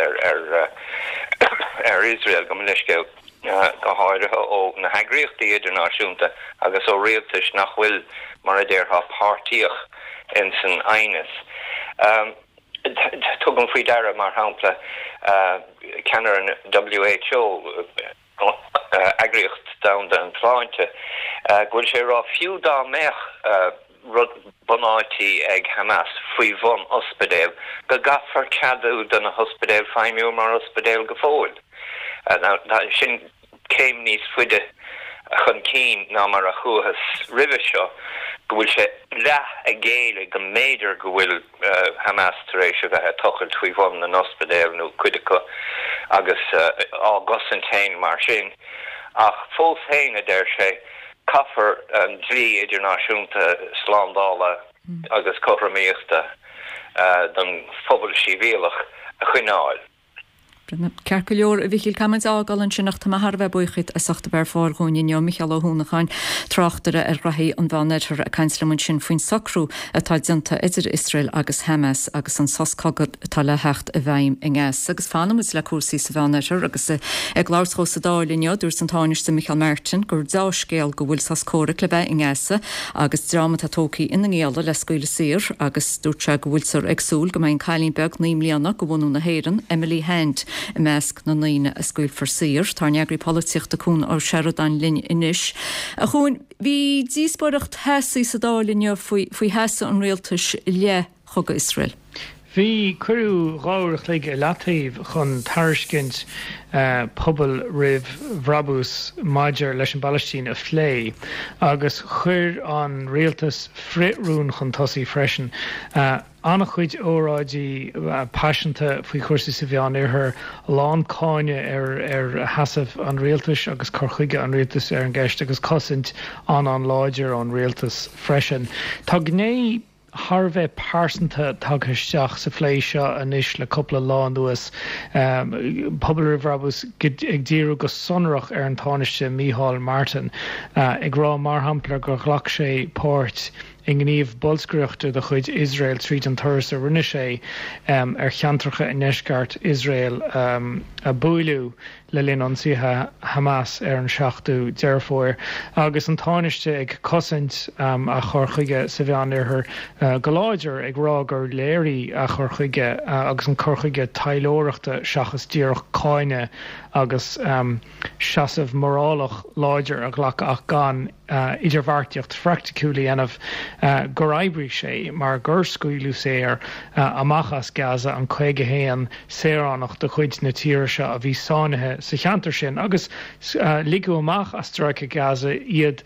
ar Israel go leis go háirithe ó na heagríochtaí idirnáisiúnta agus ó rialtas nach bhfuil mar a déirtha páirtíoch in san ainas. Tugann faoi deire mar hampla ceannar an WHO agriocht damda an pláinte gúil sé rá fiú dá meach rud bonáití ag Hamas faoi bhon ospedéil go gafar cadú don a hospedéil feimiú mar ospedéil go fóil. Sin céim níos fuide a chun cín ná mar a chuachas ribhe seo gohfuil sé le a géile go méidir gohfuil Hamas taréis se bheit tochel tríhom na ospedéilnú cuiidecha agus ágosantain mar sin ach fós héine déir sé caffar an dlí idirnáisiúnta sláándála agus cothraíochta don phobal síbhéalach a chuineáil. Ceir leor a bhíil caiid ágálann sin nach Harbheith buchaid a sachta bear fáil gúine Michael Húnachain tráchtara ar rathí an bhanéidir a caiinslemun sin faoin sacrú atá dianta idir Israel agus Hamas agus an soscagad tá le hecht a bhaim in gás. Agus fannamus le cuasaí sa bhanéidir agus ag láirthó sa dálinne dúirt an táiste Michael Merton gur dáscéal go bhfuil sascóra le bheith in gáasa agus drama tátócaí ina ngéala le scoile sir agus dúirte go bhfuilsar agsúil go mbeidh Cailín Beag níomlíanana go bhhanú na héireann Emily Hand i measc na naoine a scoil for sir, tá neagraí políochta cún ó Sheridan linn inis. A chuin, bhí díospóireacht hesaí sa dálinne faoi heasa an réaltais le chugad Israel. Bhí curú ráireach le latíomh chun tairiscint pobal rih bhrabús maidir leis an Ballastín a phlé agus chuir an réaltas fritrún chun tosaí freisin. Annach chuid óráidí passionanta faoi chuirsa sa bheán ar lán cáine ar hasamh an réaltas agus corchuige an réaltas ar an gceist agus cosint an láidir an réaltas freisin. Tá gné Harbheith pásanta taghaisteach sa phlé seo anis le coppla lán nuas pobal rih bhrabús ag díú go sonrach ar an táiste Micheál Martin ag rá mar hampla gur ghlach sé póirt in gníomh bolscreachta de chuid Israel Street an thuras a rinne sé ar cheantracha in neisceart Israel a builú le linn ansíthe Hamas ar an seachtú deirfóir agus an táiste ag cosint a chorchuige sa bheán ar go láidir ag rá gur léirí a chorchuige agus an chorchuige tailóireachta seachas díoch cáine agus seasamh morálach láidir a ghlach ach gan idirbhartíocht fracticúlaí anamh gur aibrí sé mar gur scuilú séir amachchas Gaza an chuige héan séránach de chuid na tíire se a bhí sáinnithe sa cheantar sin agus ligu amach as stráice Gaza iad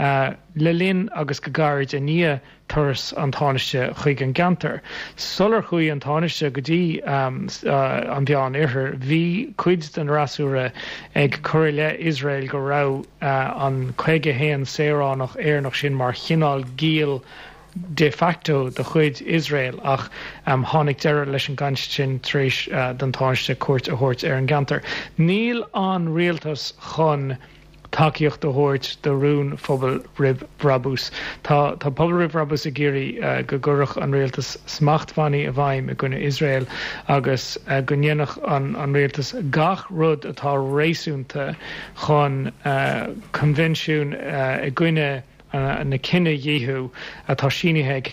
le linn agus go gairid a ní thuras an táiste chuig an gantar. Sular chuí an táiste go dtí an bheán iarthar bhí cuid den rasúra ag chuir le Israel go rah an chuige héan séránach éarnach sin mar chinál gíal de facto de chuid Israel ach tháinig deire leis an gant sin tríis den táiste cuairt a thuirt ar an gantar. Níl an rialtas chun takeíocht do thuirt do rún phobal rih bhrabús. Tá pobal rih bhrabús a géirí go gurach an réaltas smachtmhaí a bhaim a gcuine Israel agus go ndéanach an réaltas gach rud atá réasúnta chun convenisiún a gcuine na cinenne dhéthú atá sinithe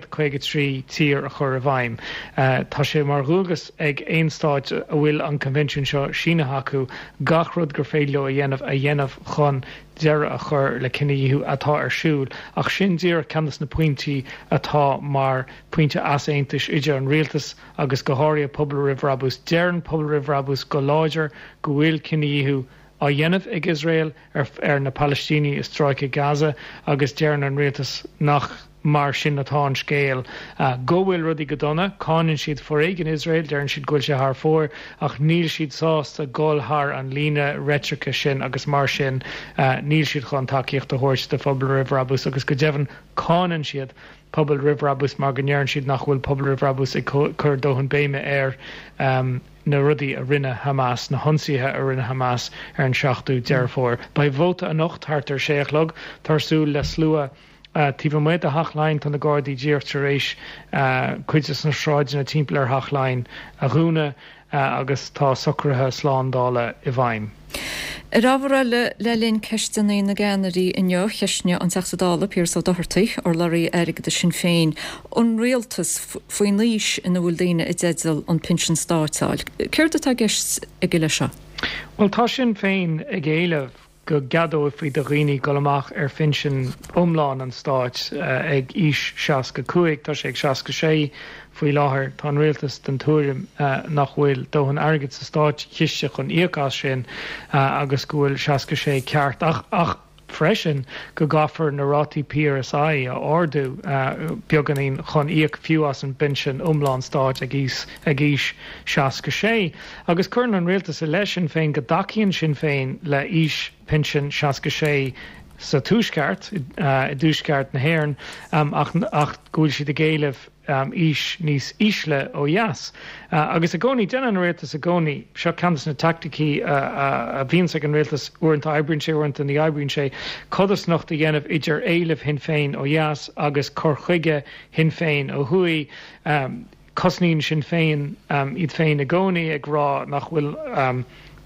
153 tír a chur a bhaim. Tá sé mar thugus ag aon stáit a bhfuil an convention seo sinne acu gach rud gur féile a dhéanamh chun deire a chur le cinenne dhéthú atá ar siúil ach sin dír ceannas na pointí atá mar pointe as aontais idir an réaltas agus go háirí pobal rih bhrabús dearan pobal rih bhrabús go láidir go bhfuil cinenne dhéthú a dhéanamh ag Israel ar na Palestíní is stráice Gaza agus dearan an réaltas nach mar sin atá an scéal. Go bhfuil rudí go donna, cáann siad foréig in Israel, dearan siad gúil sé thar fór, ach níl siad sásta gáil thar an líne rétricha sin agus mar sin níl siad chun takeíocht a thuirt de phobal rih bhrabús agus go deimhin cáann siad pobal rih bhrabús mar go ndearan siad nach bhfuil pobal rih bhrabús ag chur dóthain béime ar na rudaí a rinne Hamas, na honsíthe a rinne Hamas ar an seachtú deirfóir. Ba bhóta a nocht thart ar séachlog, tarsúil le slua tíh muid a hachlein tan na Gardaí díirtar éis chuidir na sráid na timppla ar hachlein a rúna agus tá socrathe sláándála i bhaim. Ráhra le linn ceistena na gceannarí inneo cheisne an teachtadála pír ó dohartaigh ar laí airigh de sin féin an réaltas faoin líis ina bhfuil daine i ddéidir an pension státáil. Céir atá gceist i gile seo? Well, tá sin féin ag éileh go gadó faoi do rií go amach ar finsin omláin an stáit ag ís seaca cuaig tá sé ag seaca sé faoi láthair tá réaltas den túrim nach bhfuil dóhann airgid sa stáit chiiste chun íochás sin agus go bhfuil seaca sé ceart ach freisin go gafar na rátaí PRSI a ordu beganín chun íoc fiú as an pension umlán stáit a gís 66. Agus chun an rialtas a leis sin féin go dacíonn sin féin le ís pension 66 sa túisceart dúisceart na hhéireann ach gúil si de géileh ís níos ísle ó jaas. Agus a gcónaí den an réaltas a gcónaí seo cantas na tacticí a bhíon an réaltas uairint eibríonn sé uairint an eibríonn sé codas nach de dhéanamh idir éileh hin féin ó jaas agus corchuige hin féin ó thuaí cosníonn sin féin iad féin a gcónaí ag rá nach bhfuil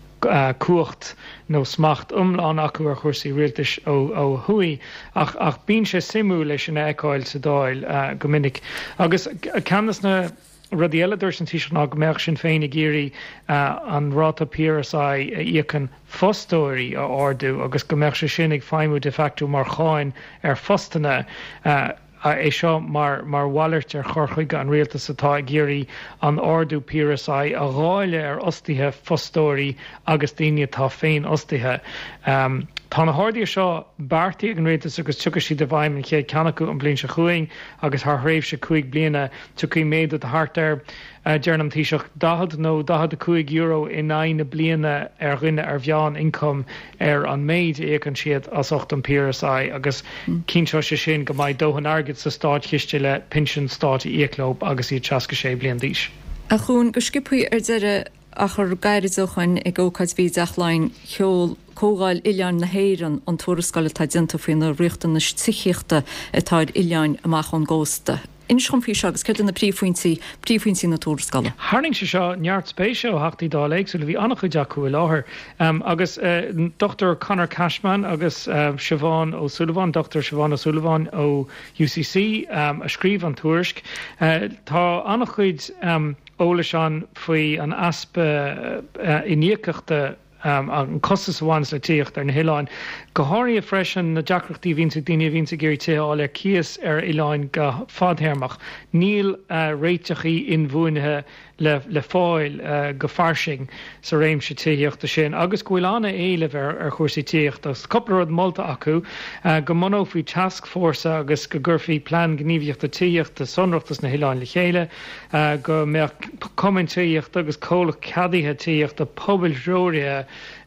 cuacht nó smacht umlán acu ar chuirsaí rialtas ó thuaí ach bíonn sé simú leis an eáil sa dáil go minic. Agus ceannas na rudí eile dúirt an tíise ná go mbeadh sin féin a géirí an ráta PRSI íocan fostóirí a ordu agus go mbeadh sé sin ag feimú de facto mar cháin ar fostanna é seo mar bhallairt ar chorchuige an rialtas atá géirí an ordu PRSI a gháile ar ostaithe fostóirí agus daoine tá féin ostaithe. Tá na hádaí seo beartaí an réaltas agus tucha si de bhaim an chéad ceannachú an blion se chuing agus th réimh se 5 bliana tuchaí méad a thart dearnam tíiseach 10 nó 15 euro in 9 bliana ar rinne ar bheán income ar an méid écan siad as 8 an PRSI agus cínseo sé sin go mbeidh dóhan airgid sa stáit chiiste le pension stáit íoclóp agus iad 66 blian díis. A chuún go scipuí ar deire a chur gaiirizochain ag ócaid bhíach lein cheol cógáil Ileán na héireann an tuarascaile tá dinta faoin na riochtan na stichiachta atáid Ileán amach an ggósta. Inis chun fí agus ce na príomhhaointí na tuarascaile. Harning se seo neart spéisio hachtaí dá léigsú le bhí annach chuideach chu láthair. Agus Dr. Conor Cashman agus Siobhan O'Sullivan, Dr. Siobhan O'Sullivan ó UCC a scríb an tuairisc. Tá annach chuid ólas an faoi an aspa iníochta an costas bhains le tíocht ar na Hiláin. Go háirí a freisin na deacrachtaí vín daine vín géirí teáil ar cías ar Ileáin go fadhéirmach. Níl réiteachí in bhuainethe le fáil go farsing sa réim se tíochtta sin. Agus gohfuil anna éileh ar chuirsaí tíocht agus copplarad molta acu go mó faoi task force agus go ggurfií plán gníomhíocht a tíocht de sonreachtas na Hiláin le chéile go mé commentíocht agus cóla cadaithe tíocht a pobil róire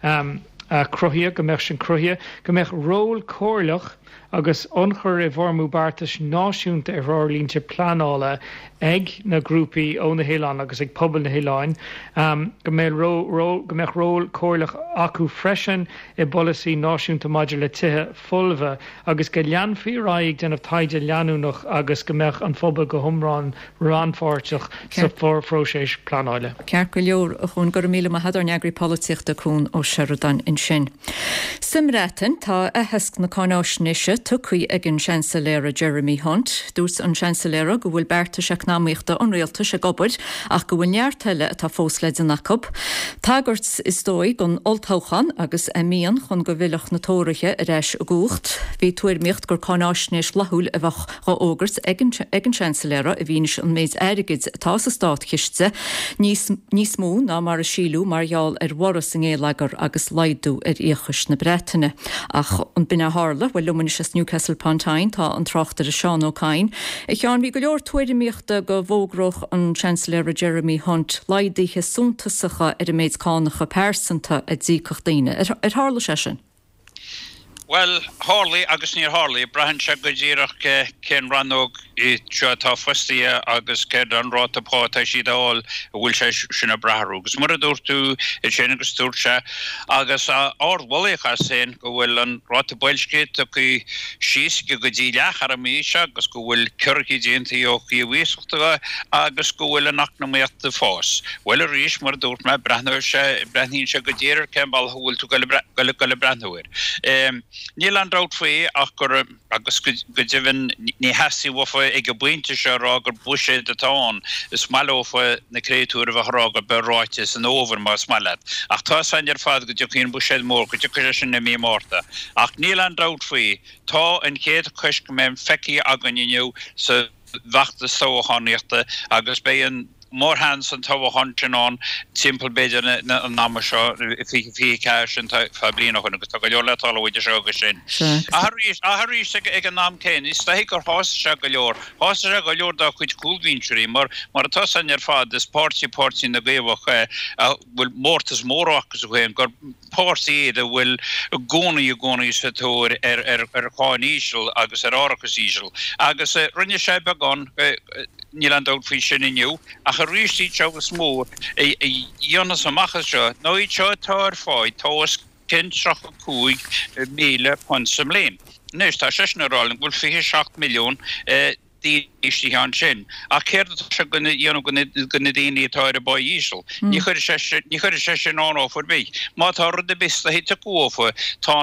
cruthia go mbeadh sin cruthia go mbeadh ról cóirlach agus onchur i bhormú bartas náisiúnta ar bhorlínte planála ag na grúpaí ó na Hiláin agus ag pobl na Hiláin go mbeadh ról cóirlach acu freisin i bolasaí náisiúnta maidir le tithe fulbha agus go leanfaí raigh denmh taide leanúnach agus go mbeadh an phobal go thomrán ranfáirteach sa fóséis planáile. Ceart go leor a chun gur míle a hadar neagraí políochta cún ó Sheridan in sin. Simrátain tá a hesc na cánáisníise tucaí ag an Chanceléire Jeremy Hunt, dús an Chanceléire go bhfuil bearta seacnáíochta an réalta se gobard ach go bhfuil neartile atá fósleid in nacob. Tágart is dói gon oltóchan agus míon chun go bhilech na tóiriche a réis a gúcht. Bhí tuairmíocht gur cánáisníis lathúil a bhach go ógart ag an Chanceléire a bhínis an méid airigid tá sa stát chiiste níos mú ná mar a sílú margheall ar waras in élagar agus laidú ar íochas na Bretainine. Ach an bina hála bhfuil lumanis Newcastle upon Tyne tá an trochtar a Seán O'Kine. I cheann bhí go leor tuairimíochta go bhógroch an Chancellor Jeremy Hunt laidíthe súntasacha ar a méid cánacha persanta a ddícach daine. Ar hála sé sin? Well, Harley agus níor Harley brahan se go ddíireach cén ranóg I tá fustaí agus céir an ráta páta siad áil bhfuil sé sinna brathrú. Gus mar a dúirtú I sin agus dúirse agus ábholaícha sin go bhfuil an ráta bailscé go síos go dtí leachar a míise agus go bhfuil curcií déantaí ó í bhíochtacha agus go bhfuil an nachnaíocht de fás. Bhfuil a ríis mar dúirt me brethnín se go ddéir cembal bhfuil tú go le brethúir. Níl an dát faoi ach gur agus go ddíhann ní heasí wafa ag go buinte se rá gur buise detáin is smailófa na créatúr a bhrá go beráitis an óver má smailad. Ach tá sainar fad go dtíon buise mór go dtí sin na mí mórta. Ach níl an dát faoi tá an chéad chuis go mé feici agan inniu sa bhachta sóchaníochta agus bé an more hands an tá hantin an timppel beidir na nama seo fi cash an fablin chun agus go leor le talhide se agus sin. Aharí ag an nám céin, is sta gur há se go leor. Há se go leor da chuid coolvíintúí, mar atá san ar fad is pátí na géhach bhfuil mórtas mórachgus chuin gur pátí éide bhfuil gcónaí sa tóir ar cháin ísisiil agus ar árachas ísisiil. Agus rinne sé began níland out fi sin inniu, ach a rístí tegus mór Jonas amachchas seo, nó í seo táir fáid tás cin 3 míle pont sem léim. Nus tá 6ráling bhfuil fi 7 milliún dí istí an sin. A céir se gona daoine táir a ba ísisiil. Ní chuir sé sin áfur bí. Má tá rud a bis a hí a gófa tá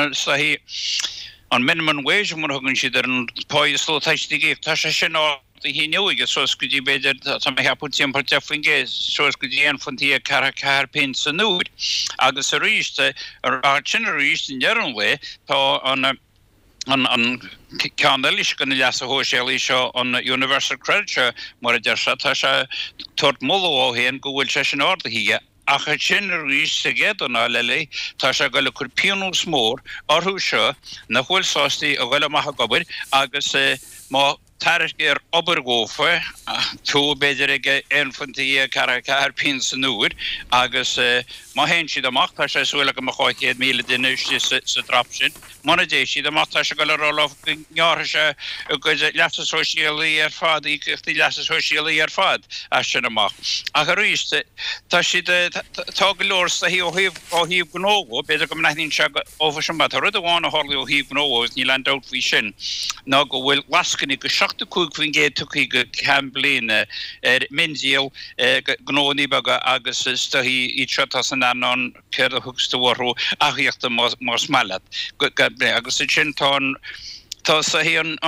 an minimum wage mun hagann si an páisló teistigé tá sé sin á hí neige sos go dtí beidir tá mé heapú timppla defingé sos go dtí an fantí car pin san núd. Agus a ríiste ar sin a ríist in dearan le tá an ceandalis gan leas a hóisialí seo an Universal Credit mar a deir se tá se tuairt mó héan go bhfuil sé sin ádaíige. Ach a sin rís sa géadna lelé tá se go le chur pianús mór orthú seo na bhfuil sástaí a bhfuil amach gobair agus má taris gur obergófa tú beidir ag infantaí car pin san núd agus má hen siad amach tá sé súla go 100 míle duine sa drap sin. Mana dé siad amach tá se go le rolah neartha se go leasa sosialaí ar fad íchttaí leasa sosialaí ar fad a sin amach. A chu ríiste tá siad tá go leor sa hí ó híomh gnógó, beidir go mnaithnín se ófa sin bat rud amháin a hálaí ó híomh gnógó ní land out fhí sin ná go bhfuil lascanní go 7 fin gé tuí go ceamblíine mindíal gnóí baga agus stohí í trota san an ceir a thugstaharú aíochtta mar smailad. Agus sin tá sa hí an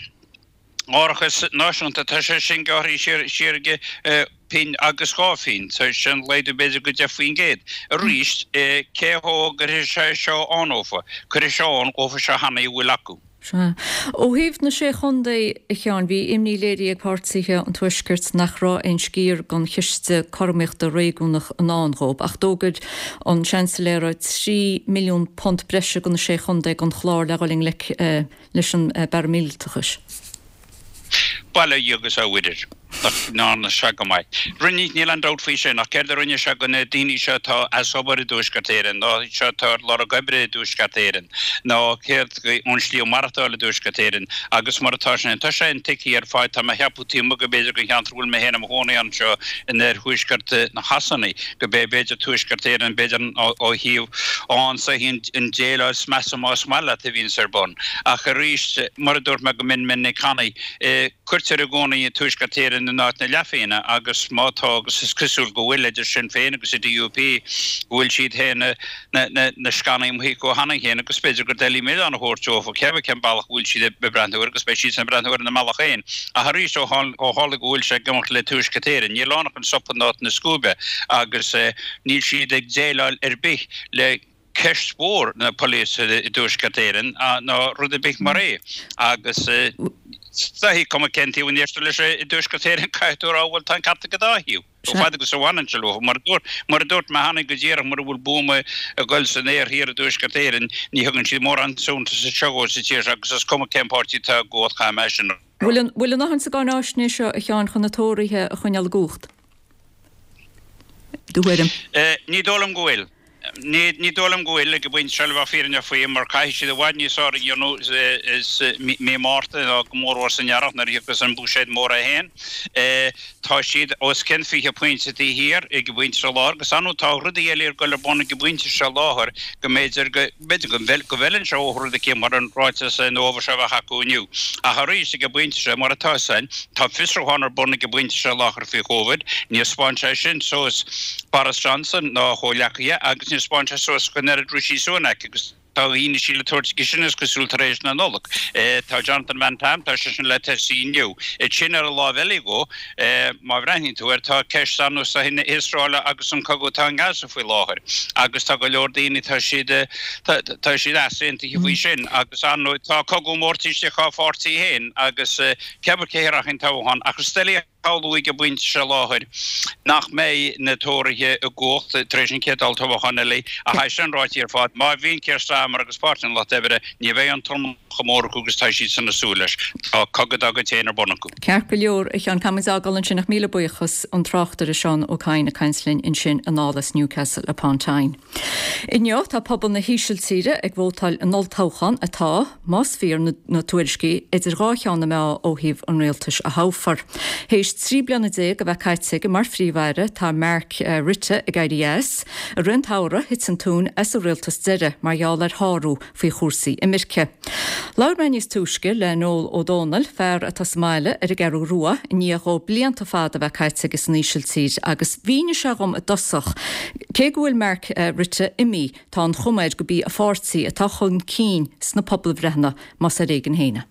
áchas náisiúnta tá sé sin gáirí siirge pin agus gáfin, so sin leidir beidir go defuoin géad. A ríist céthó gur sé seo anófa, chur seán ófa se hanaí bhfuil acu. Ó híomh na sé chundé i cheán bhí imní léirí ag páirtsaithe an tuiscirt nach rá ein scír gan chiiste cormíocht a réúnach an anróp, ach dógad an chanceléire 3 milliún pont breise gan sé chundé gan chlár leáling leis an barmíltachas. Bala agus a widir. ná na se go mai. Rinne níl an dátfhí sin nach ceir rinne se go na daoine seo tá as sobar dúscatéiren, ná seo tá le a gabre dúscatéiren, ná céir onslíú martála dúscatéiren, agus martá sin tá sé an tií ar fáid tá heapútí mu go beidir go cheantrúil me héna hóna an seo in thuiscarte na hasannaí, go bé beidir túiscatéiren beidir ó híomh an sa hín in délas measa más meile a bhín serbon. A chu ríist mar dúirt me go min na canaí, cuirtear a gcóna í túiscatéiren na náit na leaféine agus mátá agus is cosúil go bhfuil idir sin féin agus i DUP bhfuil siad héna na scannaim hí go hana héana agus beidir gur déilí mé an chóirteofa cebh cem bailach bhfuil siad be brandúir agus be siad san brandúir na malach éin. A tharíos ó hála go bhfuil sé gomach le túiscatéiren, ní lánach an sopanát na scúbe agus níl siad ag déileáil ar bith le ceist spór na políosa i dúiscatéiren ná rud a bith mar é agus Sahi kom kenti un eerste lese duscateren kaitor awal tan katte gadahiu. So fad go so wanan chelo mar dort ma hanig gejer mar bul bome a golse neer hier duscateren ni hagen si mor an so se chogo se tier agus kom ken party ta go ga mechen. Will nach han se gan ásne se a chan chonatórithe a chuneal gocht. Du wedem. Ní dolum goil. Ní dólam gohfuil go bhain seilbh férin a faoim mar caiisi siad a bhaidní sáir is mé máta a go mórhhar san nearach nar higus an búséid mór a héin. Tá siad os cin fiche pointsa tí hir i go bhaint se láir, gus anú tá rudí éir go le bonna go bhainte se láthir go méidir go bhfuilinn se óhrúda cí mar an ráite san óbhar se bh haúniu. A tharíos go bhainte se mar atá sein, tá fisrhánar bonna go bhainte se láthir fi COVID, ní spáinte sin sos Boris Johnson ná hóleachia agus ní spáinte sos go neir drúsí Sunak agus tá híine síle tuairtí sin is goúltaréis na nolach. Tá Jonathan Van Tam tá sin le tesíniu. Sin ar a láhheí go má bhreithní tú tá ceist anú sa hinna Israile agus an cogótá gas a faoi láthir. Agus tá go leor daoine tá siad asanta bhí sin agus anú tá cogó mórtíiste chá fátaí héin agus cebar céireach in táhain agus stelí Paulúige buint se láthir nach mé na tóirithe a ggócht tresin cedal táhachanna lei a haisan ráit ar fád má bhín ceir samar agus páirtin lá ebere ní bheith an tom chamór agus tá siad san nasúleis tá cogad agad téanaar bonnaú. Cear go leor ich an camiságalan sin nach míle buchas an trachtar a seán ó caiin na Cainslinn in sin análas Newcastle upon Tyne. Inneo tá pobl na hísiltíre ag bhótáil an noltáchan atá más fír na tuairiscí idir rácheánna me ó híh an réaltas a háfar. Héis 3 bliana dé go bheith caiite mar fríomhhaire tá merc rite ag IDS a rintára hit an tún as a réaltas deire margheall ar háú faoi chósaí i mirce. Laurmainnis túisce le nóil ó Dónal fear a tasmáile ar a garú rua níoró blianta fád a bheith caiite agus níisiiltíd agus bhíine se gom a dosach. Cé gohfuil merc rite imi tá an chuméid go bí a fátaí atá chun cín sna pobl bhreithna mas a régan héine.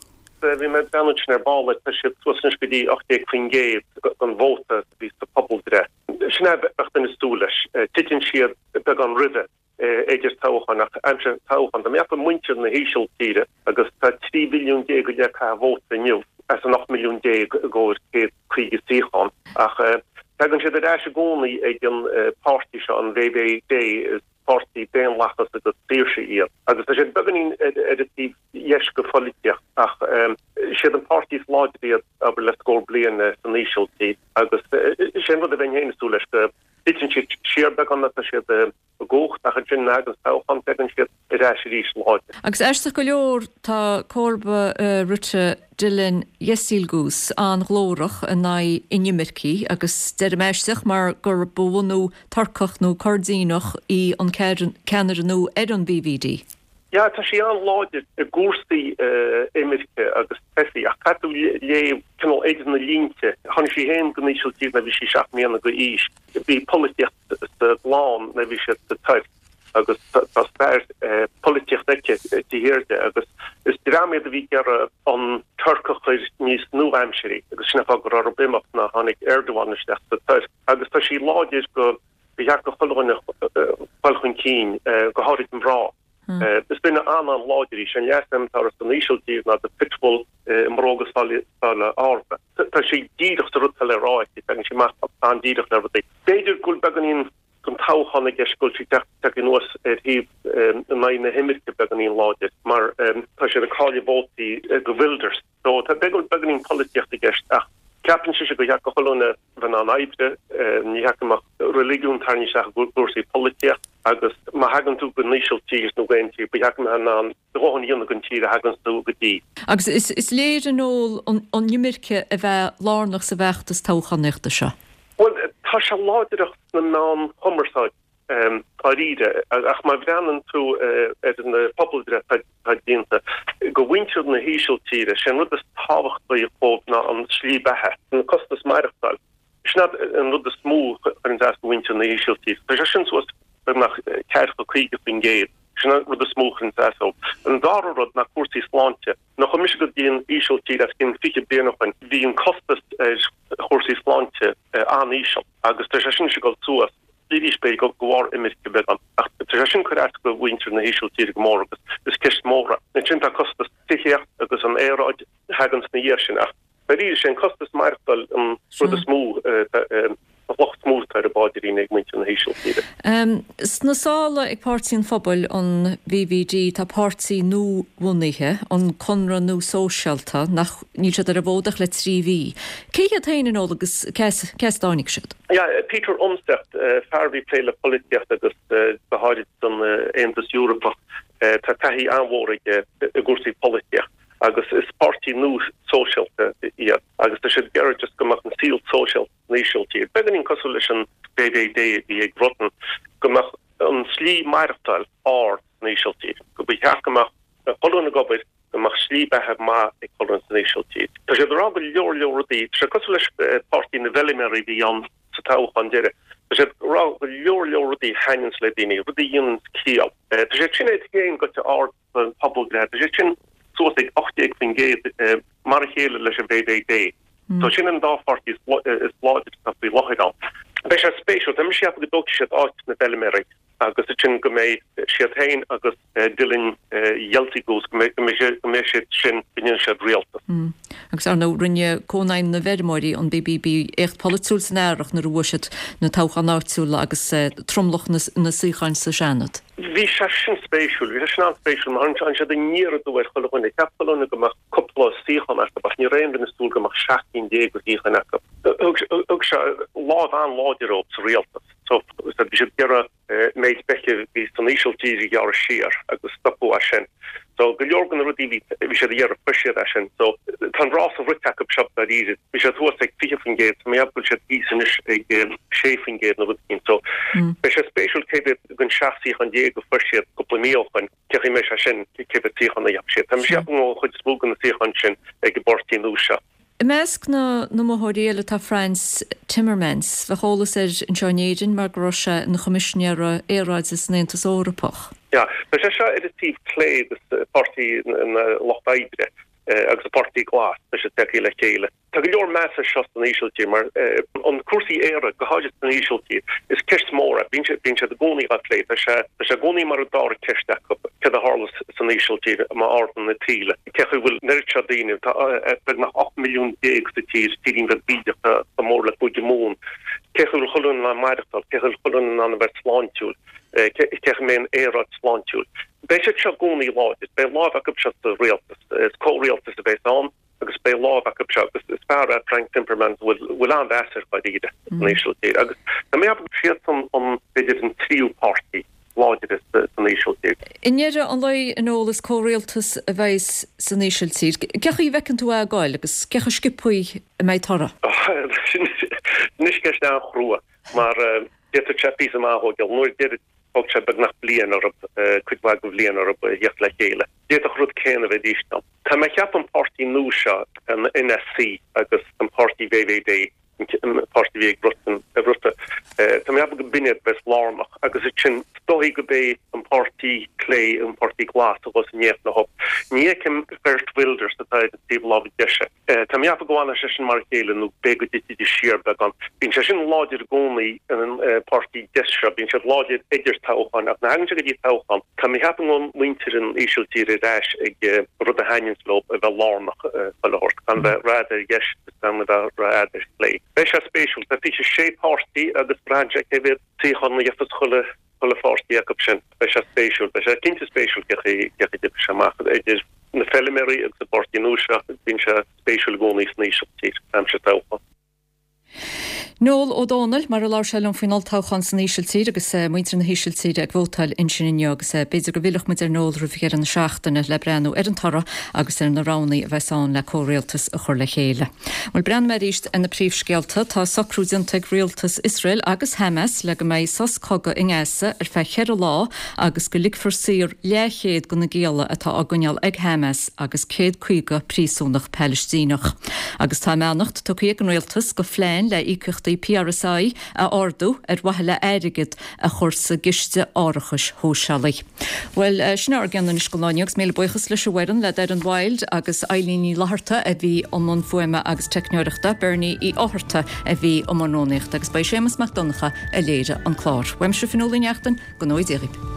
Vi me benner ball tuskedi 8 fingé an vóta ví a pobldre. Snebcht in stoles titin siad be an ride éidir táchan nach einse táchan. Me a muintje na héisiiltíre agus 3 biljoen dé go ka vóta niu as 8 miljoen dé goir ké kriige síchan. Ach gan sé de goni ag an party an VVD party ben lachas a déirse iad. Agus sé beganín edití jeske foliteach ach sé an partys láiad aber le scór blian san níisiiltí agus sé bud a bhain héanasú leis ditin si siarbe an sé gocht a sin agus táchan tegan si éis rís láide. Agus eiste go leor tá cóba rute dilinn jeílgús an glórach a na inimircí agus de meisteach mar gur búnú tarcachnú cardínach í an ceanarú an BVD. Ja, tá sé an láidir a gúrsaí émirce agus teí a catú lé canál éidir na línte han sé héim go níisiiltí na bhí sí seach méanana go ís. Bhí políocht láán na bhí sé tuir agus tá spéir políocht eice tíhéirde agus is dráméad a bhí gar an turcachuir níos nuaimseí agus sinna fá gur bimach na hánig Erdogan isteach tuir agus tá sí láidir go bhíheach go choáinna chun cín go háid an rá. Is bin an láidirí sin jesem tar an níisiiltíh na de pitbull mrógus fall ábe. Tá sé díirecht rutal le ráit an sé meach an díirecht le dé. Beiidir gúil beganín gon táchanna gesúil si te nuas híh na himmirce beganín láidir, mar tá sé a cáile bótaí go wilders. So tá begul beganín políochtta gist ach. Ceapan si go heach go choúna bhan an aibre ní heach religiún tarní seach gúsí políocht agus má hagan tú go níisiiltígus nó bhaintí, ba heach an ráhan dionanna gon tíre hagan tú go dtí. Agus is léir an nóil an nimirce a bheith lánach sa bhechttas táchanachta se? Well, tá se láidireach na ná hummersáid a ríide ach má bhreanan tú na pobldre dínta go bhaintead na híisiiltíre sin rud is táhacht ba fóg na an slí bethe na costas maireachtáil. Snad an rud is smú an go bhainte na híisiiltíre. Tá sé sin suas nach ceir go chuige fin géad. Sinna rud is smúchan seó. An dárad na cuasaí sláinte nach chu mis go dtíon íisiiltíre as cin fiche bénachan bhí an costas chósaí sláinte an íisiil agus tá sé sin se go túas. Lídíspé go gohar imirce began. Ach sin chuir go bhaintear na híisiiltíre go mór agus is ceist móra. Na sin tá costas ticheach agus an éráid hagans na dhéir sin ach. Beríidir sin costas maireachtáil an rud a smú locht smúth ar a báidirí ag muinte na híisiiltíre. Snásála ag pártíín fphobal an VVD tá pártaí nó bhunaithe an conra nó sósealta nach ní ar a bhdach le 3V. Cé a taanaan ólagus ceánig siad? Ja, Peter Omstedt fearbhí pléile políocht agus beháid an Aontas Europa tá taithí anmhóraigh a gúsaí políocht agus is party nó sósealte iad agus tá siad geir just gomach an síl sósealt níisiiltír. Beganín cosú leis an BVD bhí ag rotan gomach an slí maireachtáil níisiiltír. Go bhí heach gomach choúna gobair gomach slí bethe má ag choún níisiiltír. Tá siad rá go leordaí tre cosú leis party na Velimery bhí an sa táchan deire. Tá siad rá go leordaí hainens le daine rudí dionans cíal. Tá sé sin éit géin go an pobldre. Tá sé sin soos ag 8 fin géad mar chéile leis a VVD. So sin an dáfarty is láidir na bhí lochidán. Bei sé spéisiú, tá sé go dóg sé áit na Velimery agus sin go méid siadhain agus dilinn jeltigús go mé sin bin se réalta. Agus ar nó rinne cónaim na vermóí an BBB echt polúil san éireach na ruúisiid na táchan áitsúla agus tromloch na síchain sa seanad. Vi se sin spéisiúil, vi se an spéisiúil an se de níir doir choine capna goach coppla síchan bach ní réin na stúl goach 16 dé go íchan og se lá an láidirób sa réaltas. So vi sé gera méid beke ví saníisiiltí gar siar agus stopú a sin. So go jorgan rudí vi sé dhéar puisiad a sin. So tan rás a rutach op shop a íid. Vi sé thuas ag fifingéid, mé abul sé ísanis ag séfingéid na rudín. So be sé spéisiúil cébit gunn 16 an dé go fuisiad couple míochan cechi mé a sin cébit tíchan a japsiad. Tam sé go chud smógan na tíchan sin ag bortí núsa. I measc na móthíile tá Frans Timmermans le hólas in Seanéidir mar groise na chomisisinéar éráid is Néantas Eorpach. Ja, be sé se editív lé party in Lochdaidre agus a party glas be se te le chéile. Tá go leor meas se an íisiiltí mar an cuasí éire go háidir an íisiiltí is ceist móra bín se de gcónaí a lé se gcónaí mar a dá ceiste ce a hálas san íisiiltí má áan na tíle. Cechu bhfuil neirtadíine be nach 8 milliún déag sa tíín ver bíide a mór le buide mún. Cechuil choún na maireachtal, cechuil choún an bheit sláintúil. Ceach mé éráid sláintúil. Bei se gcónaí láid, be lá a go se a réaltas, is có-réaltas a bheith an, agus be lá a go se agus is fear a Frank Timmermans bhfuil an bheir ba ide níisiiltí. Agus na mé siad an beidir an tríú party láidir is san níisiiltí. Inéire an lei an ólas có-réaltas a bheith san níisiiltí. Cecha í bhecinn tú a gáil agus cecha skippuí a méid tara? Nis ceis ná chrúa, mar détar chapí am áthógeil nuair déir og se beg nach blian op kuitwa go blian op jecht le héle. Dit a grot kenne we diestam. Tá me heb een party núsa an NSC agus an party VVD party vi rutte. Tá me heb go binnet bes larmach agus het sin stohi go bé an party clay an party glas was net na hop. Nie kem first wilders dat de table of dise. Tá me heb go an se mar héle no be go dit die sier be an. Bin se sin láidir goni an party disra bin se láidir idir táchan ach na hagen se die táchan. Tá me heb an winter an íisiiltíre reis ag rud a hainsloop a bheit larmach hort. Kan we rather yes dan rather play. Be spéisiúil dat fi sé party agus brandje hefir tíchan jeftas cholle fástí op sin be spéisiúil be kinte spéisiúil gechi di semach is na felleméí agus a party núsa bin se spéisiúil gcónaí níostír am se táchan. Nóil O'Donnell mar a lá se an final táchan san íisiiltír agus muintre na híisiiltíre ag bhótáil insinine agus beidir go bhilech mit nóil ruhgéar an seachtainna le brenn ar an tara agus ar na ránaí a bheitán le córéaltas a chur le chéile. Mal brenn mar ríist ina príomhscéalta tá sacrúdionanta réaltas Israel agus Hamas le go méid sas coga in Gása ar fe cheir lá agus go ligfar sír léchéad go na géala atá agunneal ag Hamas agus 150 príosúnach Palestínach. Agus tá meannacht tá chuig an réaltas go phléin le ícuchtaí PRSI a ordú ar wathile airigid a chursa giste áirichas hósealaí. Well, sinnar gan is goláineogus méle buchas leis bhairan le ar an bhil agus Eilíní Laharta a bhí an fuime agus techneiriachta Bernie í áharta a bhí am nóíocht agus bei sémas McDonagha a léire an chlár. Weim se finolíneachtain go nóid éirib.